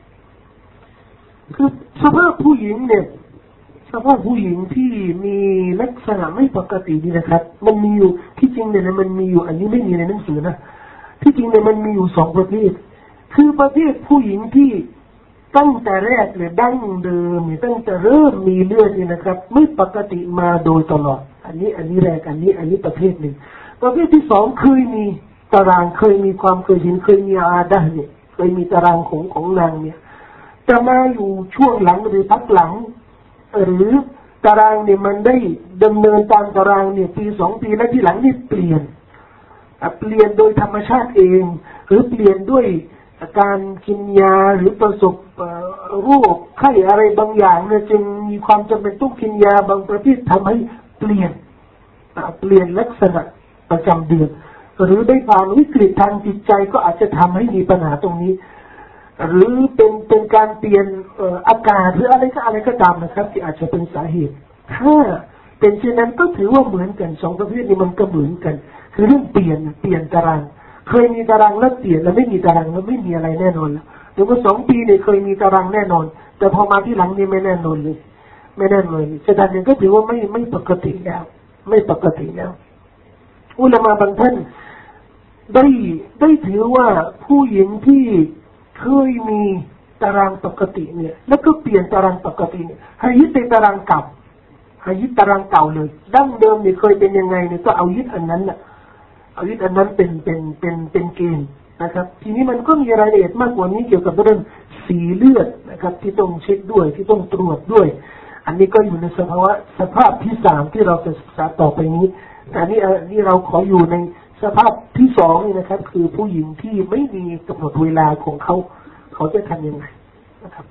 คือสภาพผู้หญิงเนี่ยสภาพผู้หญิงที่มีลักษณะไม่ปกตินี่นะครับมันมีอยู่ที่จริงเนี่ยมันมีอยู่อันนี้ไม่มีในหนังสือนะที่จริงเนี่ยมันมีอยู่สองประเภทคือประเภทผู้หญิงที่ตั้งแต่แรกเลยดั้งเดิมตั้งแต่เริ่มมีเลือดนี่นะครับไม่ปกติมาโดยตลอดอันนี้แรกอันนี้ประเภทหนึ่งประเภทที่สองเคยมีตารางเคยมีความเคยชินเคยมีอาดะห์เนี่ยเคยมีตารางของนางเนี่ยแต่มาอยู่ช่วงหลังหรือพักหลังหรือตารางเนี่ยมันได้ดำเนินตามตารางเนี่ยปี2 ปีแล้วที่หลังนี่เปลี่ยนโดยธรรมชาติเองหรือเปลี่ยนด้วยการกินยาหรือประสบโรคไข้อะไรบางอย่างเนี่ยจึงมีความจำเป็นต้องกินยาบางประเภททำให้เปลี่ยนลักษณะประจำเดือนหรือได้ผ่านวิกฤตทางจิตใจก็อาจจะทำให้มีปัญหาตรงนี้หรือเป็นการเปลี่ยนอากาศหรืออะไรก็ตามนะครับที่อาจจะเป็นสาเหตุถ้าเป็นเช่นนั้นก็ถือว่าเหมือนกันสองประเภทนี้มันก็เหมือนกันคือเรื่องเปลี่ยนตารางเคยมีตารางแล้วเปลี่ยนแล้วไม่มีตารางแล้วไม่มีอะไรแน่นอนแล้วเดี๋ยวว่า2 ปีเนี่ยเคยมีตารางแน่นอนแต่พอมาที่หลังนี่ไม่แน่นอนเลยฉะนั้นก็ถือว่าไม่ปกติแล้วไม่ปกติแล้วอุลามะบางท่านได้ถือว่าผู้หญิงที่เคยมีตารางปกติเนี่ยแล้วก็เปลี่ยนตารางปกติเนี่ยให้ยึดในตารางเก่าเลยดั้งเดิมเนี่ยเคยเป็นยังไงเนี่ยก็เอายึดอันนั้นน่ะเอายึดอันนั้นเป็นเกณฑ์นะครับทีนี้มันก็มีรายละเอียดมากกว่านี้เกี่ยวกับเรื่องสีเลือดนะครับที่ต้องเช็คด้วยที่ต้องตรวจด้วยอันนี้ก็อยู่ในสภาพที่3ที่เราจะศึกษาต่อไปนี้แต่นี่เราขออยู่ในสภาพที่2นี่นะครับคือผู้หญิงที่ไม่มีกำหนดเวลาของเขาจะทำยังไงนะครับ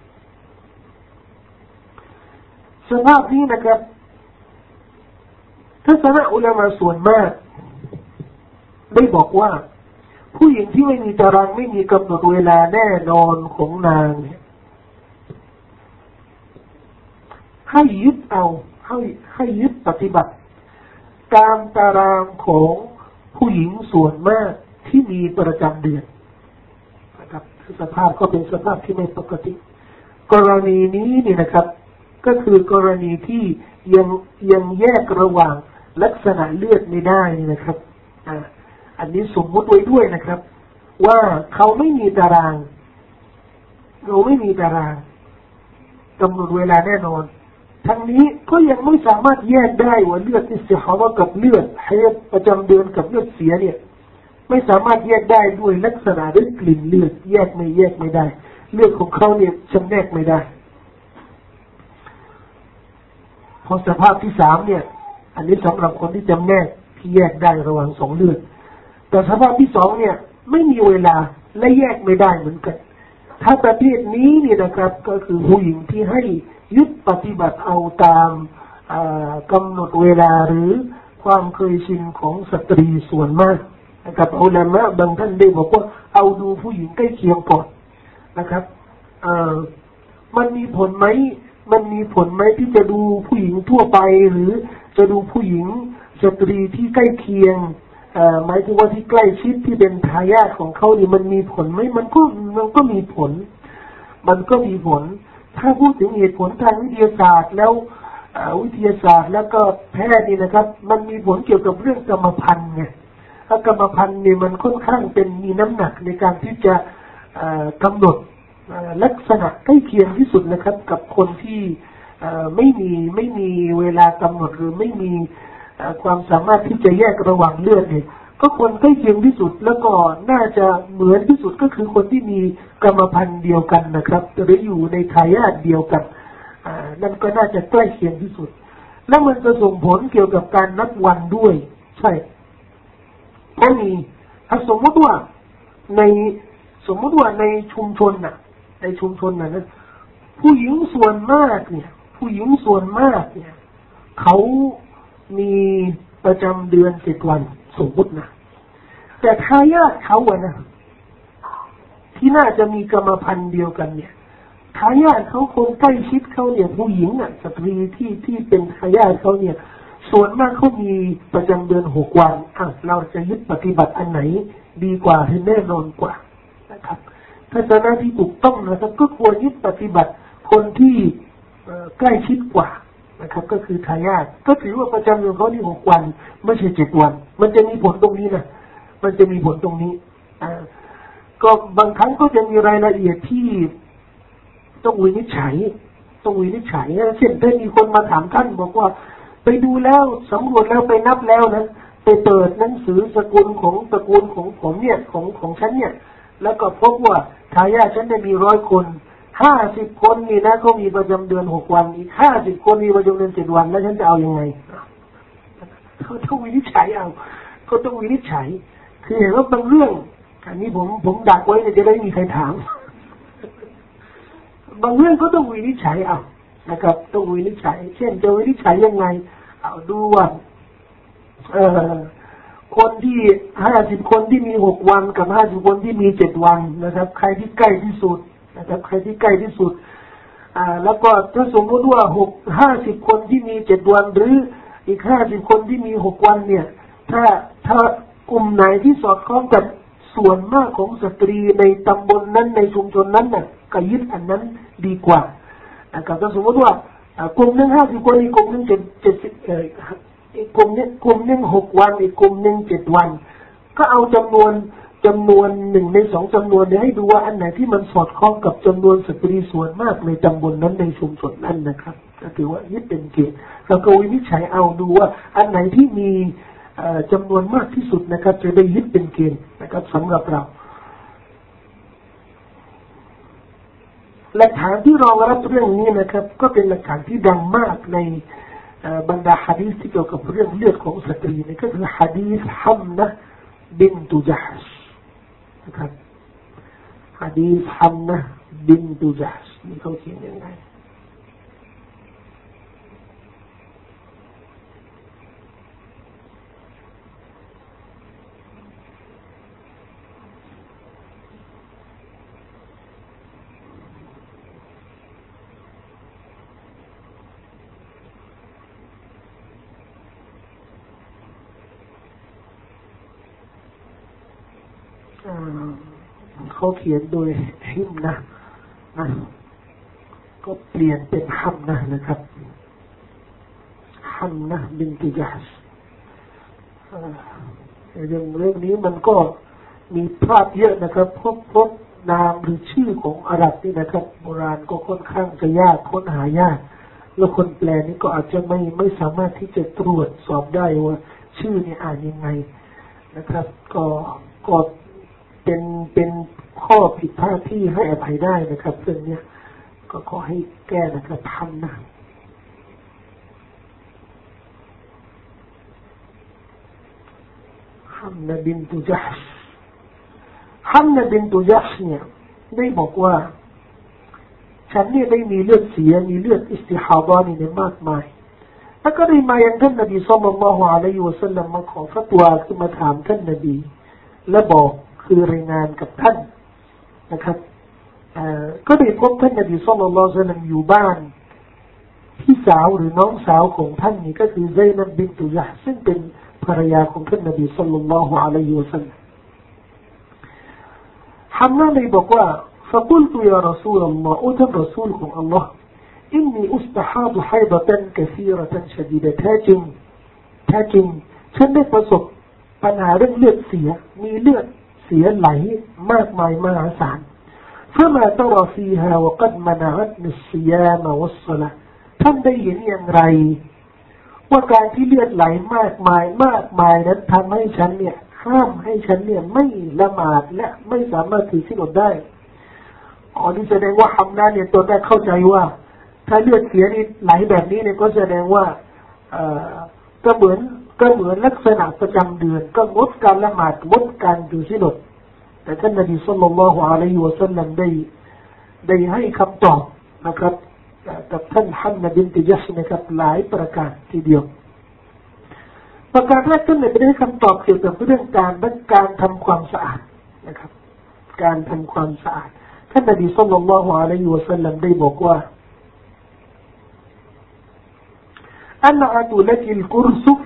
สภาพนี้นะครับทัศนะอุลามะส่วนมากได้บอกว่าผู้หญิงที่ไม่มีตารางไม่มีกำหนดเวลาแน่นอนของนางเนี่ยให้ยึดเอาให้ยึดปฏิบัติตามตารางของผู้หญิงส่วนมากที่มีประจำเดือนนะครับสภาพก็เป็นสภาพที่ไม่ปกติกรณีนี้นี่นะครับก็คือกรณีที่ยังแยกระหว่างลักษณะเลือดไม่ได้นี่นะครับอันนี้สมมุติไว้ด้วยนะครับว่าเขาไม่มีตารางเราไม่มีตารางกำหนดเวลาแน่นอนทั้งนี้ก็ยังไม่สามารถแยกได้ว่าเลือดอิสติฮาดะกับเลือดไฮฎประจำเดือนกับเลือดเสียเนี่ยไม่สามารถแยกได้ด้วยลักษณะหรือกลิ่นเลือดแยกไม่ได้เลือดของเขาเนี่ยจำแนกไม่ได้พอสภาพที่สามเนี่ยอันนี้สำหรับคนที่จำแนกที่แยกได้ระหว่างสองเลือดแต่สภาพที่สองเนี่ยไม่มีเวลาและแยกไม่ได้เหมือนกันถ้าประเภทนี้เนี่ยนะครับก็คือผู้หญิงที่ให้ยึดปฏิบัติเอาตามกำหนดเวลาหรือความเคยชินของสตรีส่วนมากนะครับอุลามะบางท่านได้บอกว่าเอาดูผู้หญิงใกล้เคียงก่อนนะครับมันมีผลไหมที่จะดูผู้หญิงทั่วไปหรือจะดูผู้หญิงสตรีที่ใกล้เคียงหมายถึงว่าที่ใกล้ชิดที่เป็นทายาทของเขานี่มันมีผลไหมมันก็มีผลถ้าพูดถึงเหตุผลทางวิทยาศาสตร์แล้วแล้วก็แพทย์นี่นะครับมันมีผลเกี่ยวกับเรื่องกรรมพันธุ์ไงถ้ากรรมพันธุ์เนี่ยมันค่อนข้างเป็นมีน้ำหนักในการที่จะกำหนดลักษณะใกล้เคียงที่สุดนะครับกับคนที่ไม่มีเวลากำหนดหรือไม่มีความสามารถที่จะแยกระหว่างเลือดเนี่ยก็คนใกล้เคียงที่สุดแล้วก็น่าจะเหมือนที่สุดก็คือคนที่มีกรรมพันธุ์เดียวกันนะครับหรืออยู่ในทายาทเดียวกันนั่นก็น่าจะใกล้เคียงที่สุดแล้วมันจะส่งผลเกี่ยวกับการนับวันด้วยใช่เพราะมีถ้าสมมติว่าในชุมชนน่ะนะผู้หญิงส่วนมากเนี่ยเขามีประจำเดือน7 วันสมมตินะแต่ทายาทเขาอะนะที่น่าจะมีกรรมพันธุ์เดียวกันเนี่ยทายาทเขาคนใกล้ชิดเขาเนี่ยผู้หญิงอ่ะสตรีที่เป็นทายาทเขาเนี่ยส่วนมากเขามีประจำเดือน6 วันเราจะยึดปฏิบัติอันไหนดีกว่าให้แน่นอนกว่านะครับทัศนะที่ถูกต้องนะครับก็ควรยึดปฏิบัติคนที่ใกล้ชิดกว่านะครับก็คือทายาทก็ถือว่าประจำเดือนเขานี่6 วันไม่ใช่7 วันมันจะมีผลตรงนี้นะก็บางครั้งก็จะมีรายละเอียดที่ต้องวินิจฉัยเช่นถ้ามีคนมาถามท่านบอกว่าไปดูแล้วสำรวจแล้วไปนับแล้วนะไปเปิดหนังสือสกุลของผมเนี่ยของฉันเนี่ยแล้วก็พบว่าทายาทฉันได้มี100 คน50 คนนี่นะเขามีประจำเดือน6 วันอีก50 คนมีประจำเดือน7 วันแล้วฉันจะเอายังไงเขาต้องวินิจฉัยคือเห็นว่าบางเรื่องอันนี้ผมดักไว้จะได้มีใครถามบางเรื่องก็ต้องวินิจฉัยนะครับต้องวินิจฉัยเช่นจะวินิจฉัยยังไงดูว่าคนที่50 คนที่มี6 วันกับ50 คนที่มี7 วันนะครับใครที่ใกล้ที่สุดนะครับแล้วก็ถ้าสมมติว่า50 คนที่มี7 วันหรืออีก50 คนที่มี6 วันเนี่ยถ้ากลุ่มไหนที่สอดคล้องกับส่วนมากของสตรีในตำบลนั้นในชุมชนนั้นน่ะก็ยึดอันนั้นดีกว่านะครับถ้าสมมติว่ากลุ่มนึง50 คนอีกกลุ่มนึง70อีกกลุ่มนึง6 วันอีกกลุ่มนึง7 วันก็เอาจำนวน1 ใน 2จำนวนนี้ให้ดูว่าอันไหนที่มันสอดคล้องกับจำนวนสตรีส่วนมากในตำบลนั้นในชุมชนนั้นนะครับก็ถือว่ายึดเป็นเกณฑ์แล้วก็วินิจฉัยเอาดูว่าอันไหนที่มีจำนวนมากที่สุดนะครับจะได้ยึดเป็นเกณฑ์นะครับสำหรับเราหลักฐานที่รองรับเรื่องนี้นะครับก็เป็นหลักฐานที่ดังมากในบรรดาหะดีษที่เกี่ยวกับเรื่องเลือดของสตรีนี่ก็คือหะดีษฮัมนะบินตุญะฮชนะครับหะดีษฮัมนะบินตุญะฮชนี่เขาเขียนยังไงเขาเขียนโดยฮิมนะก็เปลี่ยนเป็นฮัมนะครับฮัมนะบินตุญาชเรื่องนี้มันก็มีภาพเยอะนะครับพบนามหรือชื่อของอาหรับนี่นะครับโบราณก็ค่อนข้างจะยากค้นหายากแล้วคนแปลนี่ก็อาจจะไม่สามารถที่จะตรวจสอบได้ว่าชื่อนี่อ่านยังไงนะครับก็เป็นข้อผิดพลาดที่ให้อภัยได้นะครับเรื่องนี้ก็ขอให้แก้นะครับฮัมนะฮัมนะบินตุญาชฮัมนะบินตุญาชเนี่ยได้บอกว่าฉันเนี่ยได้มีเลือดเสียมีเลือดอิสติฮาดะนี่เนี่ยมากมายแล้วก็ได้มายังท่านนบีศ็อลลัลลอฮุอะลัยฮิวะซัลลัมมาขอฟัตวาคือมาถามท่านนบีและบอกคือรายงานกับท่านนะครับก็ได้พบท่านนบีศ็อลลัลลอฮุอะลัยฮิวะซัลลัมอยู่บ้านพี่สาวหรือน้องสาวของท่านนี่ก็คือไซนับบินตุญาชซึ่งเป็นภรรยาของท่านนบีศ็อลลัลลอฮุอะลัยฮิวะซัลลัมฮัมนะได้บอกว่า فقلت يا رسول الله أتى رسولكم الله إني أستحاض حيضة كثيرة شديدة แท้จริงฉันได้ประสบปัญหาเรื่องเลือดเสียมีเลือดเสียไหลมากมายมหาศาล فما ترى فيها وقد منعتني الصيام والصلاة ท่านได้เห็นอย่างไรว่าการที่เลือดไหลมากมายนั้นทำให้ฉันเนี่ยห้ามให้ฉันเนี่ยไม่ละหมาดและไม่สามารถถือศีลอดได้นี่แสดงว่าฮัมนะเนี่ยตนได้เข้าใจว่าถ้าเลือดเสียนี่ไหลแบบนี้เนี่ยก็แสดงว่าก็เหมือนลักษณะประจำเดือนก็งดการละหมาดงดการถือศีลอดแต่ท่านนบีศ็อลลัลลอฮุอะลัยฮิวะซัลลัมได้ให้คำตอบนะครับกับท่านฮัมนะบินตุญาชนะครับหลายประการทีเดียวประการแรกท่านได้ให้คำตอบเกี่ยวกับเรื่องการทำความสะอาดนะครับการทำความสะอาดท่านนบีศ็อลลัลลอฮุอะลัยฮิวะซัลลัมได้บอกว่าอันอะตุลักิลกุรซุฟ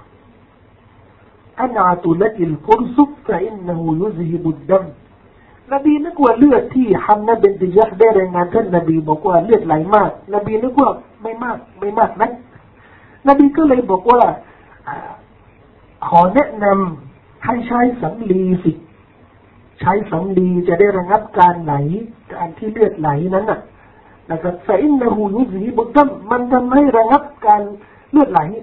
فإنه يذهب الدم นบีนึกว่าเลือดที่ฮัมนะบินตุญาชได้รายงานท่านนบีบอกว่าเลือดไหลมากนบีนึกว่าไม่มากนักนบีก็เลยบอกว่าขอแนะนำให้ใช้สำลีสิใช้สำลีจะได้ระงับการไหลการที่เลือดไหลนั้นนะครับفإنه يذهب الدمมันทำให้ระงับการเลือดไหล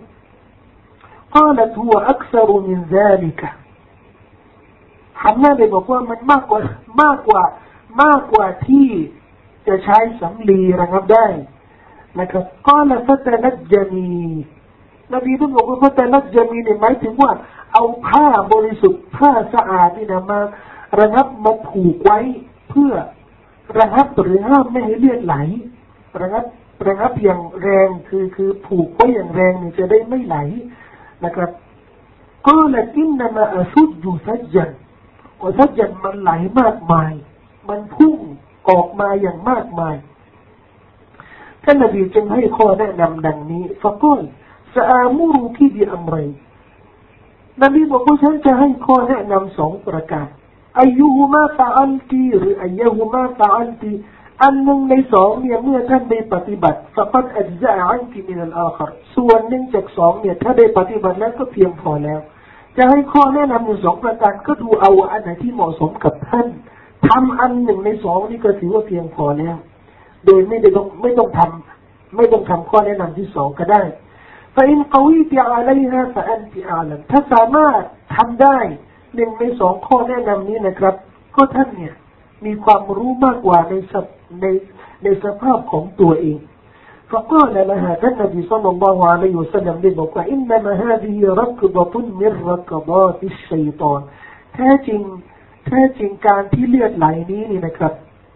قالت هو أكثر من ذلك ฮัมนะได้บอกว่ามันมากกว่าที่จะใช้สำลีระงับได้นะครับ قال فتنجني นบีได้บอกว่าفتنجنيเนี่ยหมายถึงว่าเอาผ้าบริสุทธิ์ผ้าสะอาดนี่นะมาระงับมาผูกไว้เพื่อระงับหรือห้ามไม่ให้เลือดไหลระงับอย่างแรงคือผูกไว้อย่างแรงนี่จะได้ไม่ไหลนะครับก็ละกินมาอสุดอยู่ซัจญันก็ซัจญันมันไหลมากมายมันพุ่งออกมาอย่างมากมายท่านนบีจึงให้ข้อแนะนำดังนี้ฟะกอลซะอามุรุกิบิอัมรัยนบีบอกว่าฉันจะให้ข้อแนะนำ2ประการอายุฮุมาฟะอัลตีหรืออายุฮุมาฟะอัลตีอันหนึ่งใน2เนี่ยเมื่อท่านได้ปฏิบัติฟะกัดอัจซะอันกิมินัลอาคารส่วนหนึ่งจาก2เนี่ยถ้าได้ปฏิบัติแล้วก็เพียงพอแล้วจะให้ข้อแนะนำอยู่2ประการก็ดูเอาอันไหนที่เหมาะสมกับท่านทำอัน1ใน2นี่ก็ถือว่าเพียงพอแล้วโดยไม่ต้องทำข้อแนะนำที่2ก็ได้فإن قويت عليها فأنت أعلم ถ้าสามารถทำได้1ใน2ข้อแนะนำนี้นะครับก็ท่านเนี่ยมีความรู้มากกว่าในสภาพของตัวเอง فقال لها ท่านนบีศ็อลลัลลอฮุอะลัยฮิวะซัลลัมได้บอกว่า إنما هذه ركضة من ركضات الشيطان แท้จริงการที่เลือดไหลนี้นี่นะครับ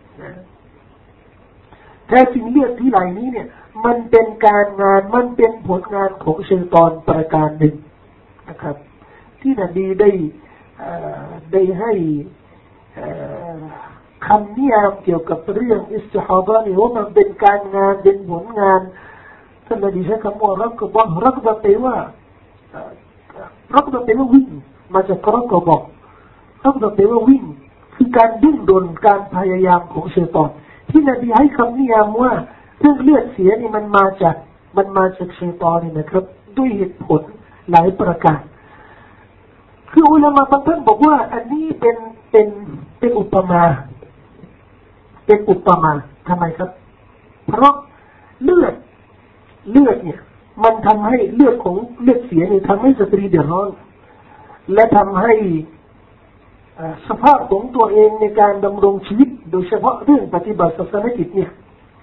แท้จริงเลือดที่ไหลนี้เนี่ยมันเป็นมันเป็นผลงานของชัยฏอนประการหนึ่งนะครับที่นบีได้ให้คำนิยามเกี่ยวกับเรื่องอิสติฮาดะห์นี่ว่ามันเป็นการงานเป็นผลงานท่านนบีใช้คำว่ารักบะแปลว่าวิ่งมาจากรักบะต้องแปลว่าวิ่งคือการดิ้นรนการพยายามของชัยฏอนที่นบีให้คำนิยามว่าเรื่องเลือดเสียนี่มันมาจากชัยฏอนนี่นะครับด้วยเหตุผลหลายประการคืออุลามะบางท่านบอกว่าอันนี้เป็นอุปมาทำไมครับเพราะเลือดเนี่ยมันทำให้เลือดเสียเนี่ยทำให้สตรีเดือดร้อนและทำให้สภาพของตัวเองในการดำรงชีวิตโดยเฉพาะเรื่องปฏิบัติศาสนกิจเนี่ย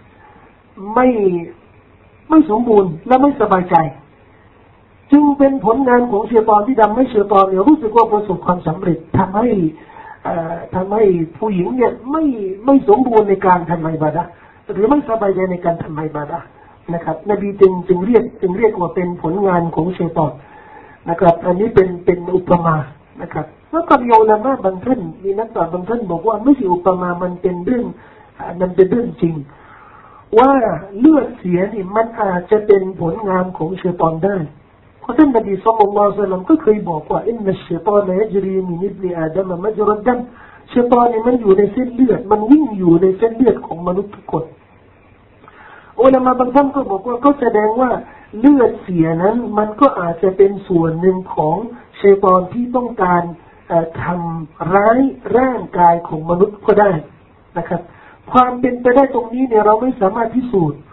ไม่สมบูรณ์และไม่สบายใจจึงเป็นผลงานของชัยฏอนที่ทำให้ชัยฏอนเนี่ยรู้สึกว่าประสบความสำเร็จทำให้ผู้หญิงเนี่ยไม่สมบูรณ์ในการทำอิบาดะห์หรือไม่สบายใจในการทำอิบาดะห์นะครับนบีจึงเรียกว่าเป็นผลงานของชัยฏอนนะครับอันนี้เป็นอุปมานะครับแล้วก็มีอุลามะบางท่านมีนักปราชญ์บางท่านบอกว่าไม่ใช่อุปมามันเป็นเรื่องจริงว่าเลือดเสียนี่มันอาจจะเป็นผลงานของชัยฏอนได้เพราะท่านนบีศ็อลลัลลอฮุอะลัยฮิวะซัลลัมก็เคยบอกว่าอินนัชชัยฏอนยัจรีมินอิบนิอาดัมมัจรัดดัมชัยฏอนนี่มันอยู่ในเส้นเลือดมันวิ่งอยู่ในเส้นเลือดของมนุษย์ทุกคนอุลามะบางท่านก็บอกว่าก็แสดงว่าเลือดเสียนั้นมันก็อาจจะเป็นส่วนหนึ่งของชัยฏอนที่ต้องการทำร้ายร่างกายของมนุษย์ก็ได้นะครับความเป็นไปได้ตรงนี้เนี่ยเราไม่สามารถพิสูจน์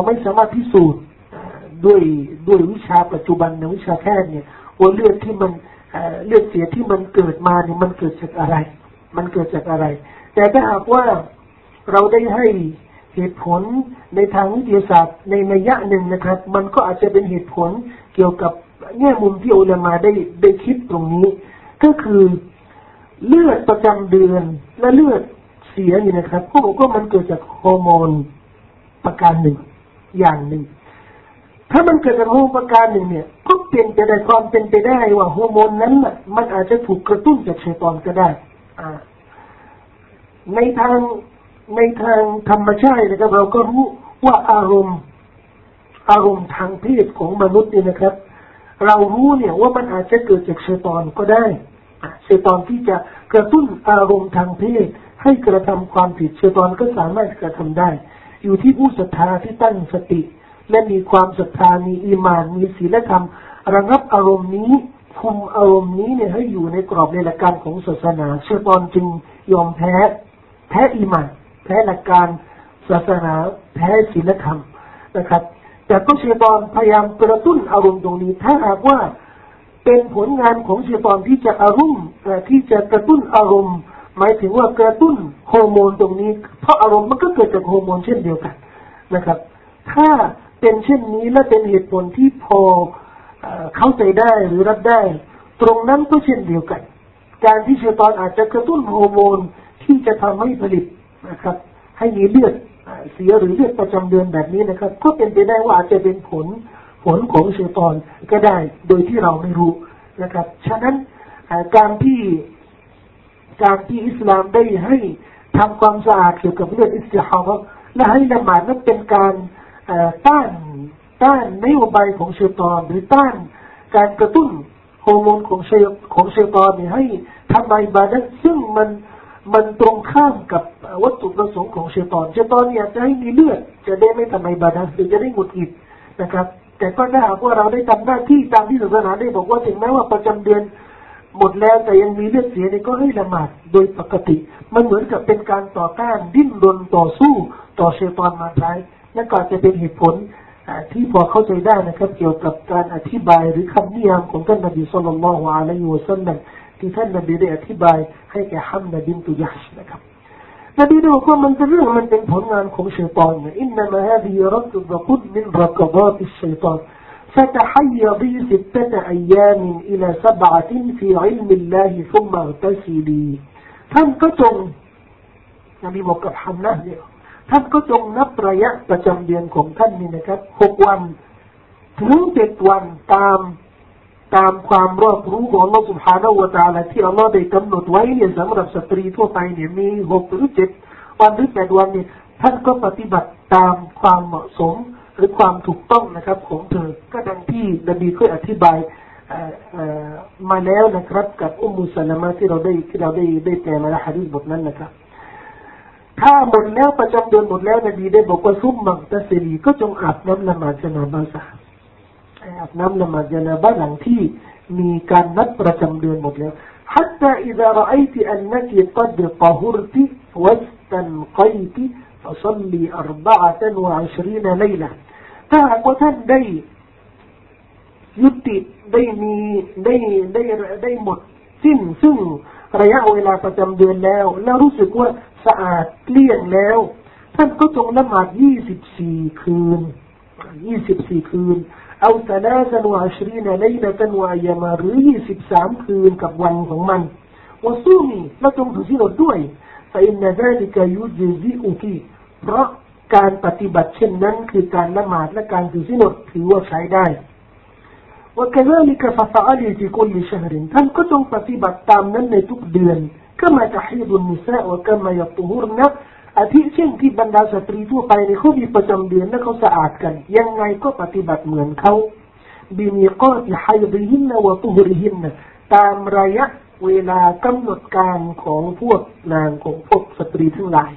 ด้วยวิชาปัจจุบันในวิชาแพทย์เนี่ยว่าเลือดเสียที่มันเกิดมาเนี่ยมันเกิดจากอะไรแต่ถ้าหากว่าเราได้ให้เหตุผลในทางวิทยาศาสตร์ในนัยยะหนึ่งนะครับมันก็อาจจะเป็นเหตุผลเกี่ยวกับแง่มุมที่อุลามะได้คิดตรงนี้ก็คือเลือดประจำเดือนและเลือดเสียนี่นะครับเขาบอกว่ามันเกิดจากฮอร์โมนประการหนึ่งอย่างหนึ่งถ้ามันเกิดจากฮอร์โมนประการหนึ่งเนี่ยก็เป็นไปได้ความเป็นไปได้ว่าฮอร์โมนนั้นน่ะมันอาจจะถูกกระตุ้นจากชัยฏอนก็ได้ในทางธรรมชาตินะครับเราก็รู้ว่าอารมณ์ทางเพศของมนุษย์เนี่ยนะครับเรารู้เนี่ยว่ามันอาจจะเกิดจากชัยฏอนก็ได้ชัยฏอนที่จะกระตุ้นอารมณ์ทางเพศให้กระทำความผิดชัยฏอนก็สามารถกระทำได้อยู่ที่ผู้ศรัทธาที่ตั้งสติและมีความศรัทธามีอีหม่านมีศีลธรรมระงับอารมณ์นี้คุมอารมณ์นี้เนี่ยให้อยู่ในกรอบในหลักการของศาสนาชัยฏอนจึงยอมแพ้อีหม่านแพ้หลักการศาสนาแพ้ศีลธรรมนะครับแต่ก็ชัยฏอนพยายามกระตุ้นอารมณ์ตรงนี้ถ้าหากว่าเป็นผลงานของชัยฏอนที่จะกระตุ้นอารมณ์หมายถึงว่ากระตุ้นฮอร์โมนตรงนี้เพราะอารมณ์มันก็เกิดจากฮอร์โมนเช่นเดียวกันนะครับถ้าเป็นเช่นนี้และเป็นเหตุผลที่พอเข้าใจได้หรือรับได้ตรงนั้นก็เช่นเดียวกันการที่ชัยฏอนอาจจะกระตุ้นฮอร์โมนที่จะทำให้ผลิตนะครับให้มีเลือดเสียหรือเลือดประจำเดือนแบบนี้นะครับก็เป็นไปได้ว่าอาจจะเป็นผลของชัยฏอนก็ได้โดยที่เราไม่รู้นะครับฉะนั้นการที่อิสลามได้ให้ทำความสะอาดเกี่ยวกับเรื่องอิสติฮาดะห์และให้ละหมาดนั้นเป็นการต้านนโยบายของชัยฏอนหรือต้านการกระตุ้นฮอร์โมนของชัยฏอนให้ทำอิบาดะห์ซึ่งมันตรงข้ามกับวัตถุประสงค์ของชัยฏอนเนี่ยจะให้มีเลือดจะได้ไม่ทำอิบาดะห์หรือจะได้หงุดหงิดนะครับแต่ก็ถ้าหากว่าเราได้ทำหน้าที่ตามที่ศาสนาได้บอกว่าถึงแม้ว่าประจำเดือนหมดแล้วแต่ยังมีเลือดเสียนี่ก็ให้ละหมาดโดยปกติมันเหมือนกับเป็นการต่อต้านดิ้นรนต่อสู้ต่อชัยฏอนมารร้ายนั่นก็จะเป็นเหตุผลที่พอเข้าใจได้นะครับเกี่ยวกับการอธิบายหรือคำนิยามของท่านนบีศ็อลลัลลอฮุอะลัยฮิวะซัลลัมที่ท่านนบีได้อธิบายให้แก่ฮัมนะบินตุญะชนะครับนบีได้บอกว่ามันเป็นผลงานของชัยฏอนอินนัมะฮาซิฮิรักฎะกุดมินรักฎาติชชัยฏอนفتحيضي 6 أيام إلى 7 في علم الله ثم اغتسلي ท่านก็จงนบีบอกกับฮัมนะเนี่ยท่านก็จงนับระยะประจำเดือนของท่านนี่นะครับ6 วันถึง7 วันตามความรอบรู้ของอัลเลาะห์ سبحانه และ تعالى ที่อัลเลาะห์ได้กำหนดไว้เนี่ยสำหรับสตรีทั่วไปเนี่ยมี6 หรือ 7 วันหรือ 8 วันเนี่ยท่านก็ปฏิบัติตามความเหมาะสมหรือความถูกต้องนะครับของเธอก็ดังที่นบีเคยอธิบายมาแล้วนะครับกับอุมมุสลามะที่เราได้แปลมาแล้วหะดีษบทนั้นนะครับถ้าหมดแล้วประจำเดือนหมดแล้วนบีได้บอกว่าซุมมักตะซิลีก็จงอาบน้ำละหมาดญะนาบะซะอาบน้ำละหมาดญะนาบะหลังที่มีการนัดประจำเดือนหมดแล้ว حتى إذا رأيت أنك قد طهرت واستنقيت فصلي 24 ليلة ถ้าหากว่าท่านได้ยุติได้หมดสิ้นซึ่งระยะเวลาประจำเดือนแล้วรู้สึกว่าสะอาดเกลี้ยงแล้วท่านก็จงละหมาด24 คืนเอา23 ليلة وأياما หรือ23 คืนกับวันของมันวะซูมีและจงถือศีลอดด้วย فإن ذلك يجزئك เพราะการปฏิบัติเช่นนั้นคือการละหมาดและการถือศีลอดถือว่าใช้ได้وكذلك ففعلي في كل شهر ท่านก็จงปฏิบัติตามนั้นในทุกเดือนكما تحيض النساء وكما يطهرن อาทิเช่นที่บรรดาสตรีทั่วไปในเขามีประจำเดือนและเขาสะอาดกันยังไงก็ปฏิบัติเหมือนเขาบิมีกอติฮัยดิฮินนะวะตุฮริฮินนะตามระยะเวลากำหนดการของพวกนางของพวกสตรีทั้งหลาย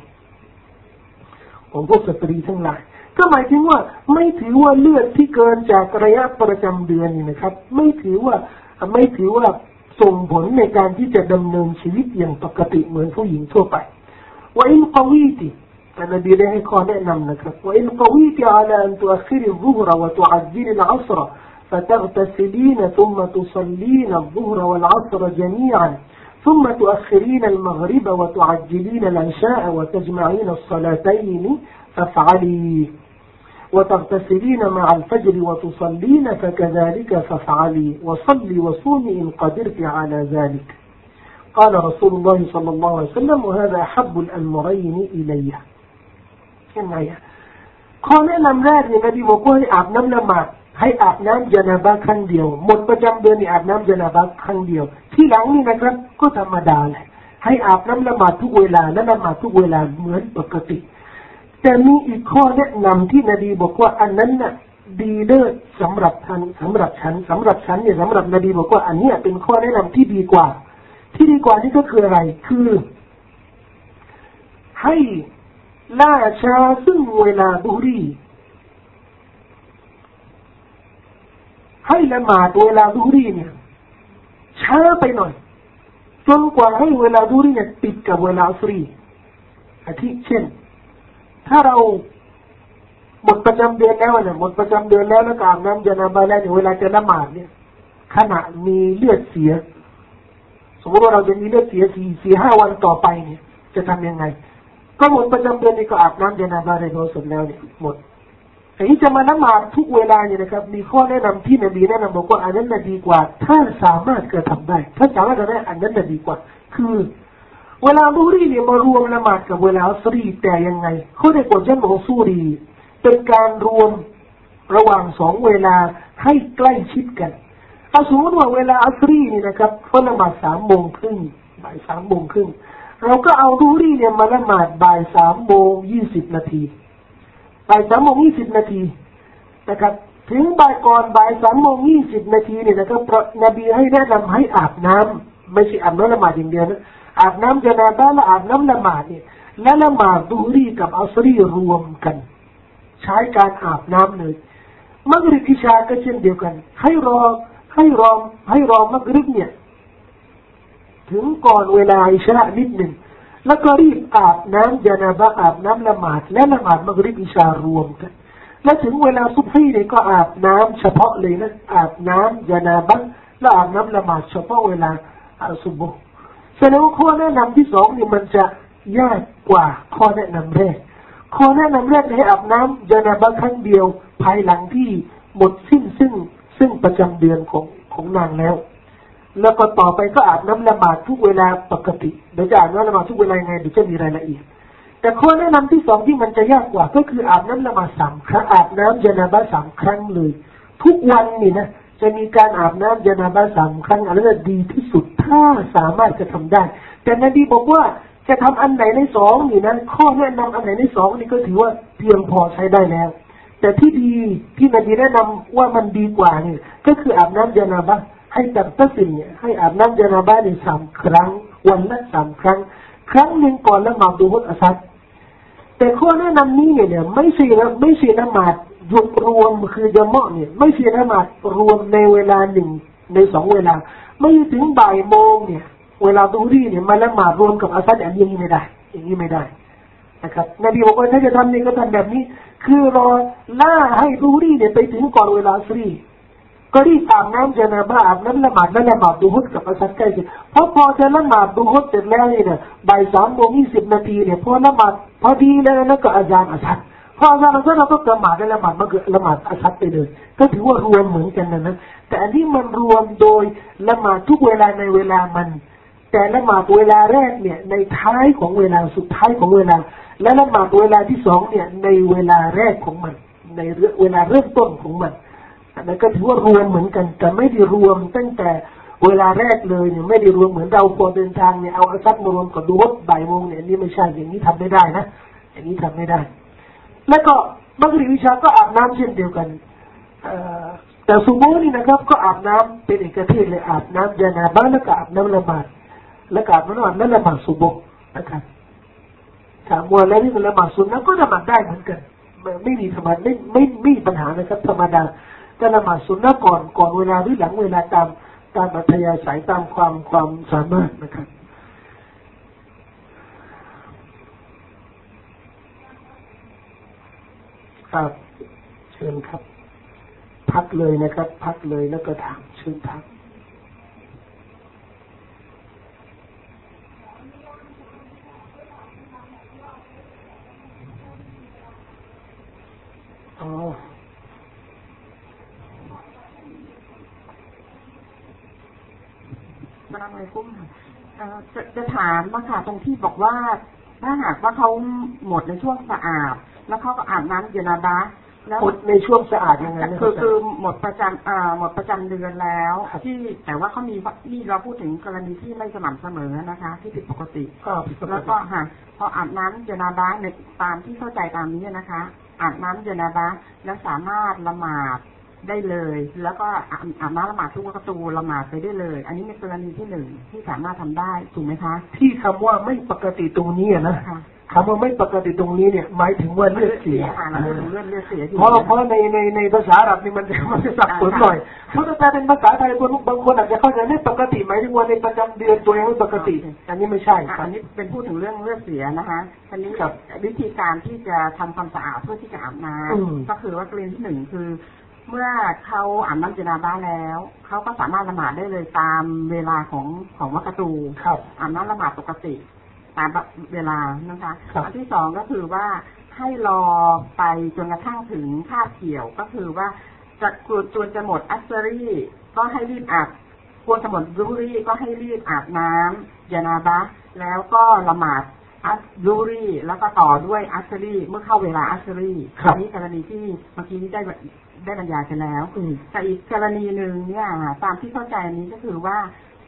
ก็หมายถึงว่าไม่ถือว่าเลือดที่เกินจากระยะประจำเดือนนี่นะครับไม่ถือว่าส่งผลในการที่จะดำเนินชีวิตอย่างปกติเหมือนผู้หญิงทั่วไปوإن قويت النبي له قال نعم وإن قويت على أن تؤخر الظهر وتعجل العصر فتغتسلين ثم تصلين الظهر والعصر جميعا ثم تؤخرين المغرب وتعجلين العشاء وتجمعين الصلاتين فافعلي وتغتسلين مع الفجر وتصلين فكذلك فافعلي وصلي وصومي إن قدرت على ذلك قال رسول الله صلى الله عليه وسلم وهذا أحب الأمرين إلي ยังไงข้อแนะนำแรกเนี่ยนบีบอกว่าให้อาบน้ำละหมาดให้อาบน้ำญะนาบะห์ครั้งเดียวหมดประจำเดือนนี่อาบน้ำญะนาบะห์ครั้งเดียวที่หลังนี่นะครับก็ธรรมดาเลยให้อาบน้ำละหมาดทุกเวลาและละหมาดทุกเวลาเหมือนปกติแต่มีอีกข้อแนะนำที่นบีบอกว่าอันนั้นน่ะดีเลิศสำหรับฉันเนี่ยสำหรับนบีบอกว่าอันนี้เป็นข้อแนะนำที่ดีกว่านี่ก็คืออะไรคือให้ล่าช้าซึ่งเวลาดุรีให้ละหมาดเวลาดุรีเนี่ยช้าไปหน่อยจนกว่าให้เวลาดุรีเนี่ยติดกับเวลาอัสรีอาทิเช่นถ้าเราหมดประจำเดือนแล้วเนี่ยแล้วก็อาบน้ำญะนาบะห์แล้วเวลาจะละหมาดเนี่ยขณะมีเลือดเสียสมมติว่าเราจะมีเลือดเสีย4-5 วันต่อไปเนี่ยจะทำยังไงก็หมดประจำเดือนนี่ก็อาบน้ำญะนาบะห์ได้โดยสมแล้วเนี่ยหมดแต่ที่จะมาละหมาดทุกเวลาเนี่ยนะครับมีข้อแนะนำที่นบีแนะนำบอกว่าอันนั้นน่ะดีกว่าถ้าสามารถกระทำได้ถ้าสามารถทำได้อันนั้นน่ะดีกว่าคือเวลาดุรีเนี่ยมารวมละหมาดกับเวลาอัสรีแต่ยังไงเขาได้กฎจันของซูรีเป็นการรวมระหว่าง2 เวลาให้ใกล้ชิดกันถ้าสมมติว่าเวลาอัสรีนี่นะครับเขาละหมาด3:30บ่าย3:30เราก็เอาดุรีเนี่ยมาละหมาดบ่าย3:20บ่าย3:20นะครับถึงบ่ายก่อนบ่าย3:20เนี่ยนะครับนบีให้แนะนำให้อาบน้ำไม่ใช่อาบน้ำละหมาดอย่างเดียวนะอาบน้ำญะนาบะห์และอาบน้ำละหมาดเนี่ยและละหมาดดุรีกับอัสรีรวมกันใช้การอาบน้ำเลยมักริบอิชาก็เช่นเดียวกันให้รอมักริบเนี่ยถึงก่อนเวลาอิชานิดหนึ่งแล้วก็รีบอาบน้ำญะนาบะห์อาบน้ำละหมาดและละหมาดมักริบอิชารวมกันและถึงเวลาซุบฮีเนี่ยก็อาบน้ำเฉพาะเลยนะอาบน้ำญะนาบะห์และอาบน้ำละหมาดเฉพาะเวลาซุบฮ์แสดงว่าข้อแนะนำที่2นี่มันจะยากกว่าข้อแนะนำแรกให้อาบน้ำญะนาบะห์ครั้งเดียวภายหลังที่หมดสิ้นซึ่งประจำเดือนของนางแล้วก็ต่อไปก็อาบน้ำละหมาดทุกเวลาปกติเดี๋ยวจะอาบน้ำละหมาดทุกเวลายังไงเดี๋ยวจะมีรายละเอียดแต่ข้อแนะนำที่2ที่มันจะยากกว่าก็คืออาบน้ำละหมาด3 ครั้งอาบน้ำญะนาบะห์3 ครั้งเลยทุกวันนี่นะจะมีการอาบน้ำญะนาบะห์3 ครั้งอันนั้นดีที่สุดถ้าสามารถจะทำได้แต่นบีบอกว่าจะทำอันไหนใน2นี่นะข้อแนะนำอันไหนใน2นี่ก็ถือว่าเพียงพอใช้ได้แล้วแต่ที่ดีที่นบีแนะนำว่ามันดีกว่านี่ก็คืออาบน้ำญะนาบะห์ให้ตัดตัดสินเนี่ยให้อาบน้ำญะนาบะเนี่ย3 ครั้งวันละ3 ครั้งครั้งหนึ่งก่อนละหมาดดูฮุดอัสรแต่ข้อแนะนำนี้เนี่ยไม่ใช่ละหมาดยุบรวมคือญะมาะเนี่ยไม่ใช่ละหมาดรวมในเวลา1 ใน 2เวลาไม่ถึงบ่ายโมงเนี่ยเวลาดูรีเนี่ยมาละหมาดรวมกับอัสรอย่างนี้ไม่ได้อย่างนี้ไม่ได้นะครับนบีบอกว่าถ้าจะทำนี่ก็ทำแบบนี้คือรอล่าให้ดูรีเนี่ยไปถึงก่อนเวลาอัสรีก็รีบอาบน้ำญะนาบะอาบน้ำละหมาดแล้วละหมาดดูฮุดกับอัสรใกล้เสร็จเพราะพอจะละหมาดดูฮุดเสร็จแล้วเนี่ยบ่าย3:20 นาทีเนี่ยพอละหมาดพอดีแล้วนะก็อาจารย์อัสรพออาจารย์อัสรเราก็ละหมาดได้ละหมาดมันก็ละหมาดอัสรไปเลยก็ถือว่ารวมเหมือนกันนะแต่อันนี้มันรวมโดยละหมาดทุกเวลาในเวลามันแต่ละหมาดเวลาแรกเนี่ยในท้ายของเวลาสุดท้ายของเวลาและละหมาดเวลาที่2เนี่ยในเวลาแรกของมันในเวลาเริ่มต้นของมันอันนั้นก็ถือว่ารวมเหมือนกันแต่ไม่ได้รวมตั้งแต่เวลาแรกเลยเนี่ยไม่ได้รวมเหมือนเราพอเดินทางเนี่ยเอาอัสรมารวมกับดูฮุดบ่ายโมงเนี่ยนี่ไม่ใช่อย่างนี้ทำไม่ได้นะอย่างนี้ทำไม่ได้แล้วก็มักริบอิชาก็อาบน้ำเช่นเดียวกันแต่ซุโบฮ์นี่นะครับก็อาบน้ำเป็นเอกเทศเลยอาบน้ำญะนาบะแล้วก็อาบน้ำละหมาดแล้วก็อาบน้ำละหมาดแล้วละหมาดซุโบฮ์นะครับถามว่าแล้วนี่มันละหมาดซุนนะก็ละหมาดได้เหมือนกันไม่มีธรรมดาไม่มีปัญหานะครับธรรมดาแต่ละหมาดซุนนะก่อนเวลาหรือหลังเวลาตามอัธยาศัยตามความสามารถนะครับครับเชิญครับพักเลยนะครับพักเลยแล้วก็ถามเชิญพักอ๋อมาอะไรกุ้งจะถามมาค่ะตรงที่บอกว่าถ้าหากว่าเขาหมดในช่วงสะอาดแล้วเขาก็อาบน้ำญะนาบะแล้วหมดในช่วงสะอาดยังไงคือหมดประจำเดือนแล้วที่แต่ว่าเขามีนี่เราพูดถึงกรณีที่ไม่สม่ำเสมอนะคะที่ผิดปกติแล้วก็ค่ะพออาบน้ำญะนาบะในตามที่เข้าใจตามนี้นะคะอาบน้ำญะนาบะแล้วสามารถละหมาดได้เลยแล้วก็อาบน้ำละหมาดทุกวักตูละหมาดไปได้เลยอันนี้เป็นกรณีที่1ที่สามารถทำได้ถูกไหมคะที่คำว่าไม่ปกติตรงนี้นะคำว่าไม่ปกติตรงนี้เนี่ยหมายถึงว่าเลือดเสียเพราะในภาษาอาหรับนี่มันจะสับสนหน่อยเพราะถ้าเป็นภาษาไทยบางคนอาจจะเข้าใจไม่ปกติหมายถึงว่าในประจำเดือนตัวเองไม่ปกติอันนี้ไม่ใช่อันนี้เป็นพูดถึงเรื่องเลือดเสียนะคะอันนี้วิธีการที่จะทำความสะอาดเพื่อที่จะอาบน้ำก็คือว่ากรณีที่1คือเมื่อเขาอาบน้ำญะนาบะแล้วเขาก็สามารถละหมาดได้เลยตามเวลาของวักตูอาบน้ำละหมาดปกติตามเวลานะคะอันที่2ก็คือว่าให้รอไปจนกระทั่งถึงคาบเกี่ยวก็คือว่าจนจะหมดอัสซอรีก็ให้รีบอาบควรจะหมดซูรีก็ให้รีบอาบน้ำญะนาบะแล้วก็ละหมาดอัสซูรีแล้วก็ต่อด้วยอัสซอรีเมื่อเข้าเวลาอัสซอรีอันนี้กรณีที่เมื่อกี้นี้ได้บรรยายไปแล้วแต่อีกกรณีหนึ่งเนี่ยตามที่เข้าใจนี้ก็คือว่า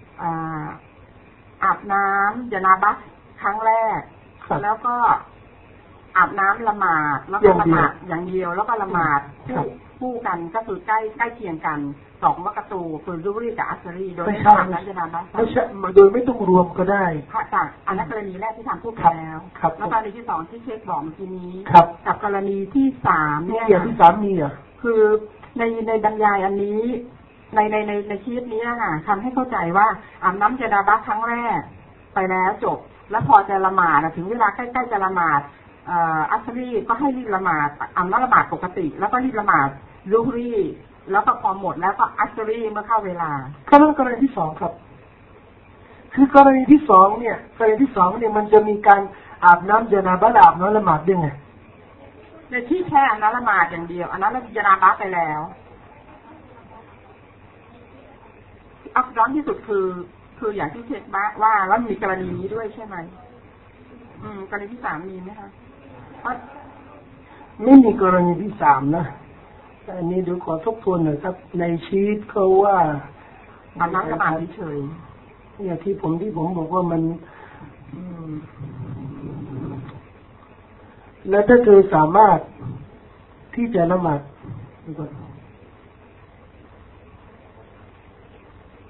อาบน้ำญะนาบะครั้งแรกแล้วก็อาบน้ำละหมาดแล้วก็ละหมาดอย่างเดียวแล้วก็ละหมาดคู่กันก็คือใกล้เคียงกัน2วักตูคือซูรีกับอัสซอรีโดยไม่ต้องอาบน้ำญะนาบะไม่ใช่โดยไม่ต้องรวมก็ได้ค่ะจากอันนั้นกรณีแรกที่ทำพูดไปแล้วแล้วกรณีที่2ที่เชคบอกเมื่อกี้นี้กับกรณีที่3เนี่ยอย่างที่3มีอ่ะคือในบรรยายอันนี้ในชีวิตนี้ค่ะทำให้เข้าใจว่าอาบน้ำญะนาบะครั้งแรกไปแล้วจบแล้วพอจะละหมาดถึงเวลาใกล้ๆจะละหมาดอัสซอรีก็ให้รีบละหมาดอาบน้ำละหมาดปกติแล้วก็รีบละหมาดซูรีแล้วก็พอหมดแล้วก็อัสซอรีเมื่อเข้าเวลาก็เป็นกรณีที่2ครับคือกรณีที่2เนี่ยกรณีที่2เนี่ยมันจะมีการอาบน้ำญะนาบะอาบน้ำละหมาดด้วยไงในที่แค่อาบน้ำละหมาดอย่างเดียวอันนั้นญะนาบะไปแล้วอักษรที่สุดคืออย่างที่เช็คบ้าว่าแล้วมีกรณีนี้ด้วยใช่ไหมกรณีที่3มีไหมคะไม่มีกรณีที่3นะอันนี้ดูขอทบทวนหน่อยครับในชีตเขาว่าอาบน้ำละหมาดเฉยเนี่ยที่ผมบอกว่ามันแล้วถ้าเธอสามารถที่จะละหมาด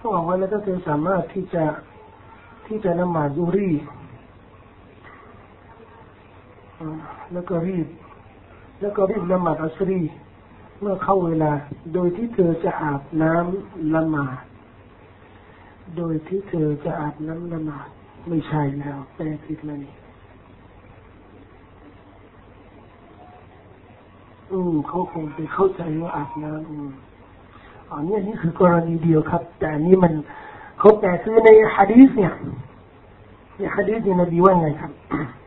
เขาบอกว่าแล้วก็เธอสามารถที่จะละหมาดซุฮรีแล้วก็รีบละหมาดอัสรีเมื่อเข้าเวลาโดยที่เธอจะอาบน้ำละหมาดโดยที่เธอจะอาบน้ำละหมาดไม่ใช่แล้วแปลผิดแล้วนี่เขาคงไปเข้าใจว่าอาบน้ำนี่คือกรณีเดียวครับแต่อันนี้มันเขาแต่คือในหะดีษเนี่ยหะดีษเนี่ยนบีว่าไงครับ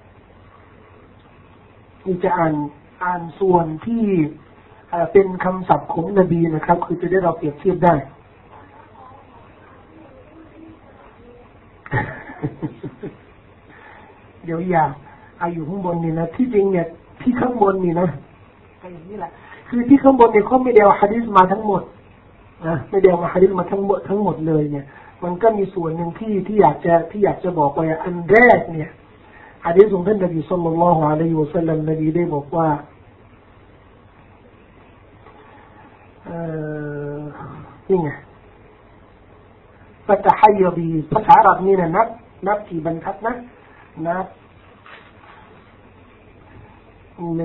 นี่จะอ่านส่วนที่เป็นคำศัพท์ของนบีนะครับคือจะได้เราเปรียบเทียบได้เดี๋ยวอยู่ข้างบนนี่นะที่จริงเนี่ยที่ข้างบนนี่นะอย่างนี้แหละคือที่ข้างบนเนี่ยเขาไม่ได้เอาหะดีษมาทั้งหมดนะไม่ได้เอาหะดีษมาทั้งหมดเลยเนี่ยมันก็มีส่วนหนึ่งที่อยากจะบอกไว้อันแรกเนี่ยหะดีษของท่านนบีศ็อลลัลลอฮุอะลัยฮิวะซัลลัมนบีได้บอกว่านี่ไงฟัตฮัยบีภาษาอาหรับนี่นะนับกี่บรรทัดนะนับ1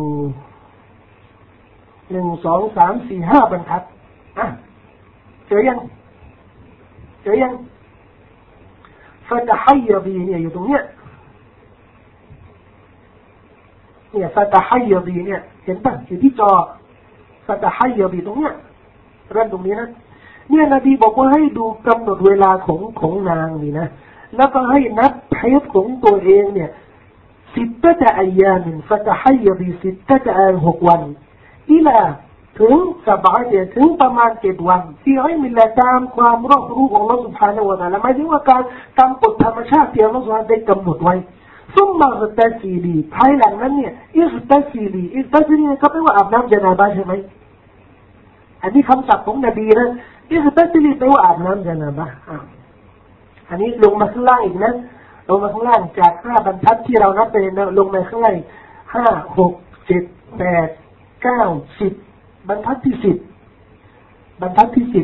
2 3 4 5บรรทัดเจอยังฟัตฮัยบีเนี่ยอยู่ตรงเนี้ยฟัตฮัยบีเนี่ยเห็นป่ะอยู่ที่จอฟัตฮัยบีตรงเนี้ยเริ่มตรงนี้นะเนี่ยนบีบอกว่าให้ดูกำหนดเวลาของนางนี่นะแล้วก็ให้นับไฮด์ของตัวเองเนี่ย6 อายามินฟัตฮัยบี6 อา6 วันอิลาถึง7ถึงประมาณ7 วันที่ให้มีละตามความรอบรู้ของอัลเลาะห์ซุบฮานะฮูวะตะอาลาหมายถึงว่าการตามกฎธรรมชาติที่อัลเลาะห์ซุบฮานะฮูวะตะอาลาได้กำหนดไว้ซุมมาอิกตัซิลีภายหลังนั้นเนี่ยอิกตัซิลีก็แปลว่าอาบน้ำญะนาบะใช่ไหมอันนี้คำศัพท์ของนบีนะอิกตัซิลีแปลว่าอาบน้ำญะนาบะอันนี้ลงมาข้างล่างอีกนะลงมาข้างล่างจาก5 บรรทัดที่เรานับไปลงมาข้างล่าง5 6 7 8 9 10บรรทัดที่10บรรทัดที่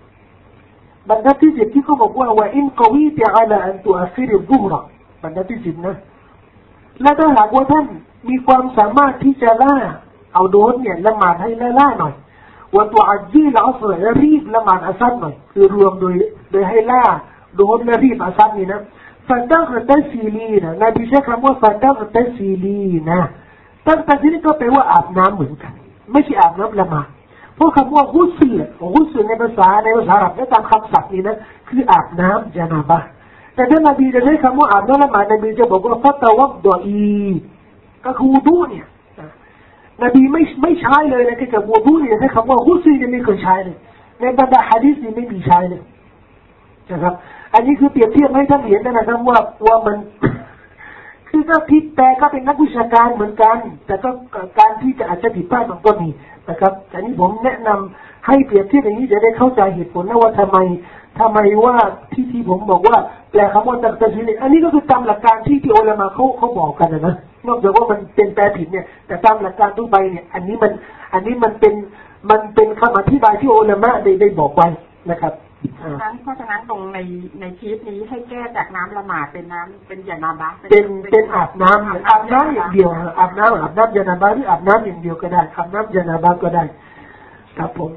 10ที่เขาบอกว่าว่าอินกวีตะอาลาอันตุอัฟิรซุฮรบรรทัดที่10นะและถ้าหากว่าท่านมีความสามารถที่จะล่าเอาโดนเนี่ยละหมาดให้ล่าหน่อยว่าตุอัจญีลอัศรรีบละหมาดอัสรหน่อยคือรวมโดยให้ล่าโดนและรีบอัสรนี่นะฟัตตักตัซีลีนะนบีใช้คำว่าฟัตตักตัซีลีนะตั้งแต่ที่นี้ก็แปลว่าอาบน้ำเหมือนกันไม่ใช่อาบน้ำละหมาดเพราะคำว่ากุศลในภาษาอาหรับและตามคำศัพท์นี้นะคืออาบน้ำญะนาบะแต่ถ้านบีจะใช้คำว่าอาบน้ำละหมาดนบีจะบอกว่าฟัตวัดดออีก็คือwuduเนี่ยนบีไม่ใช้เลยนะที่จะwuduเนี่ยใช้คำว่ากุศลเนี่ยไม่เคยใช้เลยในบรรดาหะดีษนี่ไม่มีใช้เลยนะครับอันนี้คือเปรียบเทียบให้ท่านเห็นนะครับว่ามันคือก็ผิดแต่ก็เป็นนักวิชาการเหมือนกันแต่ก็การที่จะอาจจะผิดพลาดบางก็มีนะครับแต่นี้ผมแนะนำให้เปรียบเทียบอย่างนี้จะได้เข้าใจเหตุผลนะว่าทำไมว่าที่ผมบอกว่าแปลคำว่าตัดสินอันนี้ก็คือตามหลักการที่อุลามะเขาบอกกันนะนอกจากว่ามันเป็นแปลผิดเนี่ยแต่ตามหลักการทั่วไปเนี่ยอันนี้มันเป็นคำอธิบายที่อุลามะได้บอกไว้นะครับเพราะฉะนั้นตรงในชีตนี้ให้แก้จากน้ำละหมาดเป็นน้ำเป็นญะนาบะเป็นอาบน้ำอย่างเดียวอาบน้ำญะนาบะหรืออาบน้ำอย่างเดียวก็ได้อาบน้ำญะนาบะก็ได้ครับผม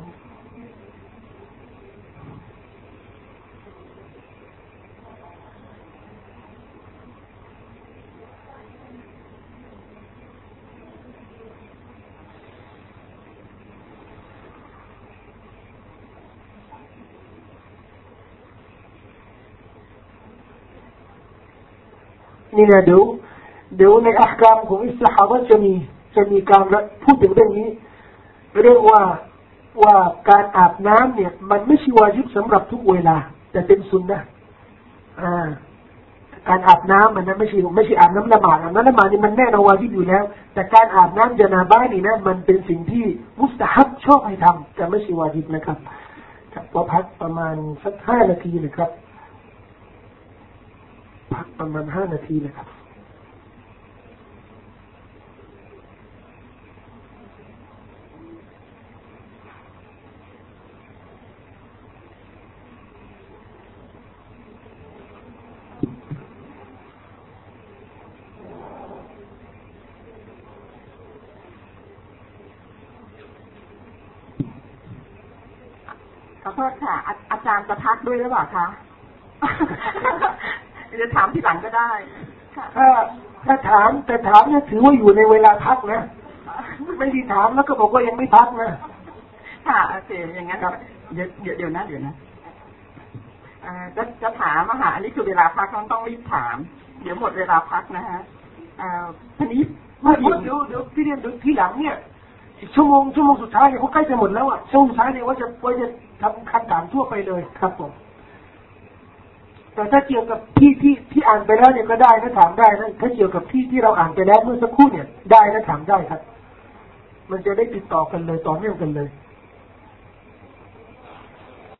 นี่นะเดี๋ยวในอัลกามของอิสลามว่าจะมีการพูดถึงเรื่องนี้เรื่องว่าการอาบน้ำเนี่ยมันไม่ใช่วาญิบสำหรับทุกเวลาแต่เป็นสุนนะการอาบน้ำมันนะไม่ใช่อาบน้ำละหมาดนี่มันแน่นอนวาญิบอยู่แล้วแต่การอาบน้ำญะนาบะนี่นะมันเป็นสิ่งที่มุสตะฮับชอบให้ทำแต่ไม่ใช่วาญิบนะครับพอพักประมาณสัก5 นาทีนะครับพักประมาณ5 นาทีนะครับขอโทษค่ะอาจารย์จะพักด้วยหรือเปล่าคะจะถามทีหลังก็ได้ถ้าถามแต่ถามเนี่ยถือว่าอยู่ในเวลาพักนะไม่ได้ถามแล้วก็บอกว่ายังไม่พักนะค่ะโอเคอย่างนั้นเดี๋ยวนะจะถามอะค่ะอันนี้คือเวลาพักต้องรีบถามเดี๋ยวหมดเวลาพักนะฮะทีนี้เดี๋ยวพี่เรียนดูที่หลังเนี่ยชั่วโมงสุดท้ายเนี่ยเขาใกล้จะหมดแล้วอ่ะชั่วโมงสุดท้ายเนี่ยว่าจะทำคำถามทั่วไปเลยครับผมแต่ถ้าเกี่ยวกับที่อ่านไปแล้วเนี่ยก็ได้นะถามได้นะถ้าเกี่ยวกับที่เราอ่านไปแล้วเมื่อสักครู่เนี่ยได้นะถามได้ครับมันจะได้ติดต่อกันเลยต่อเนื่องกันเลย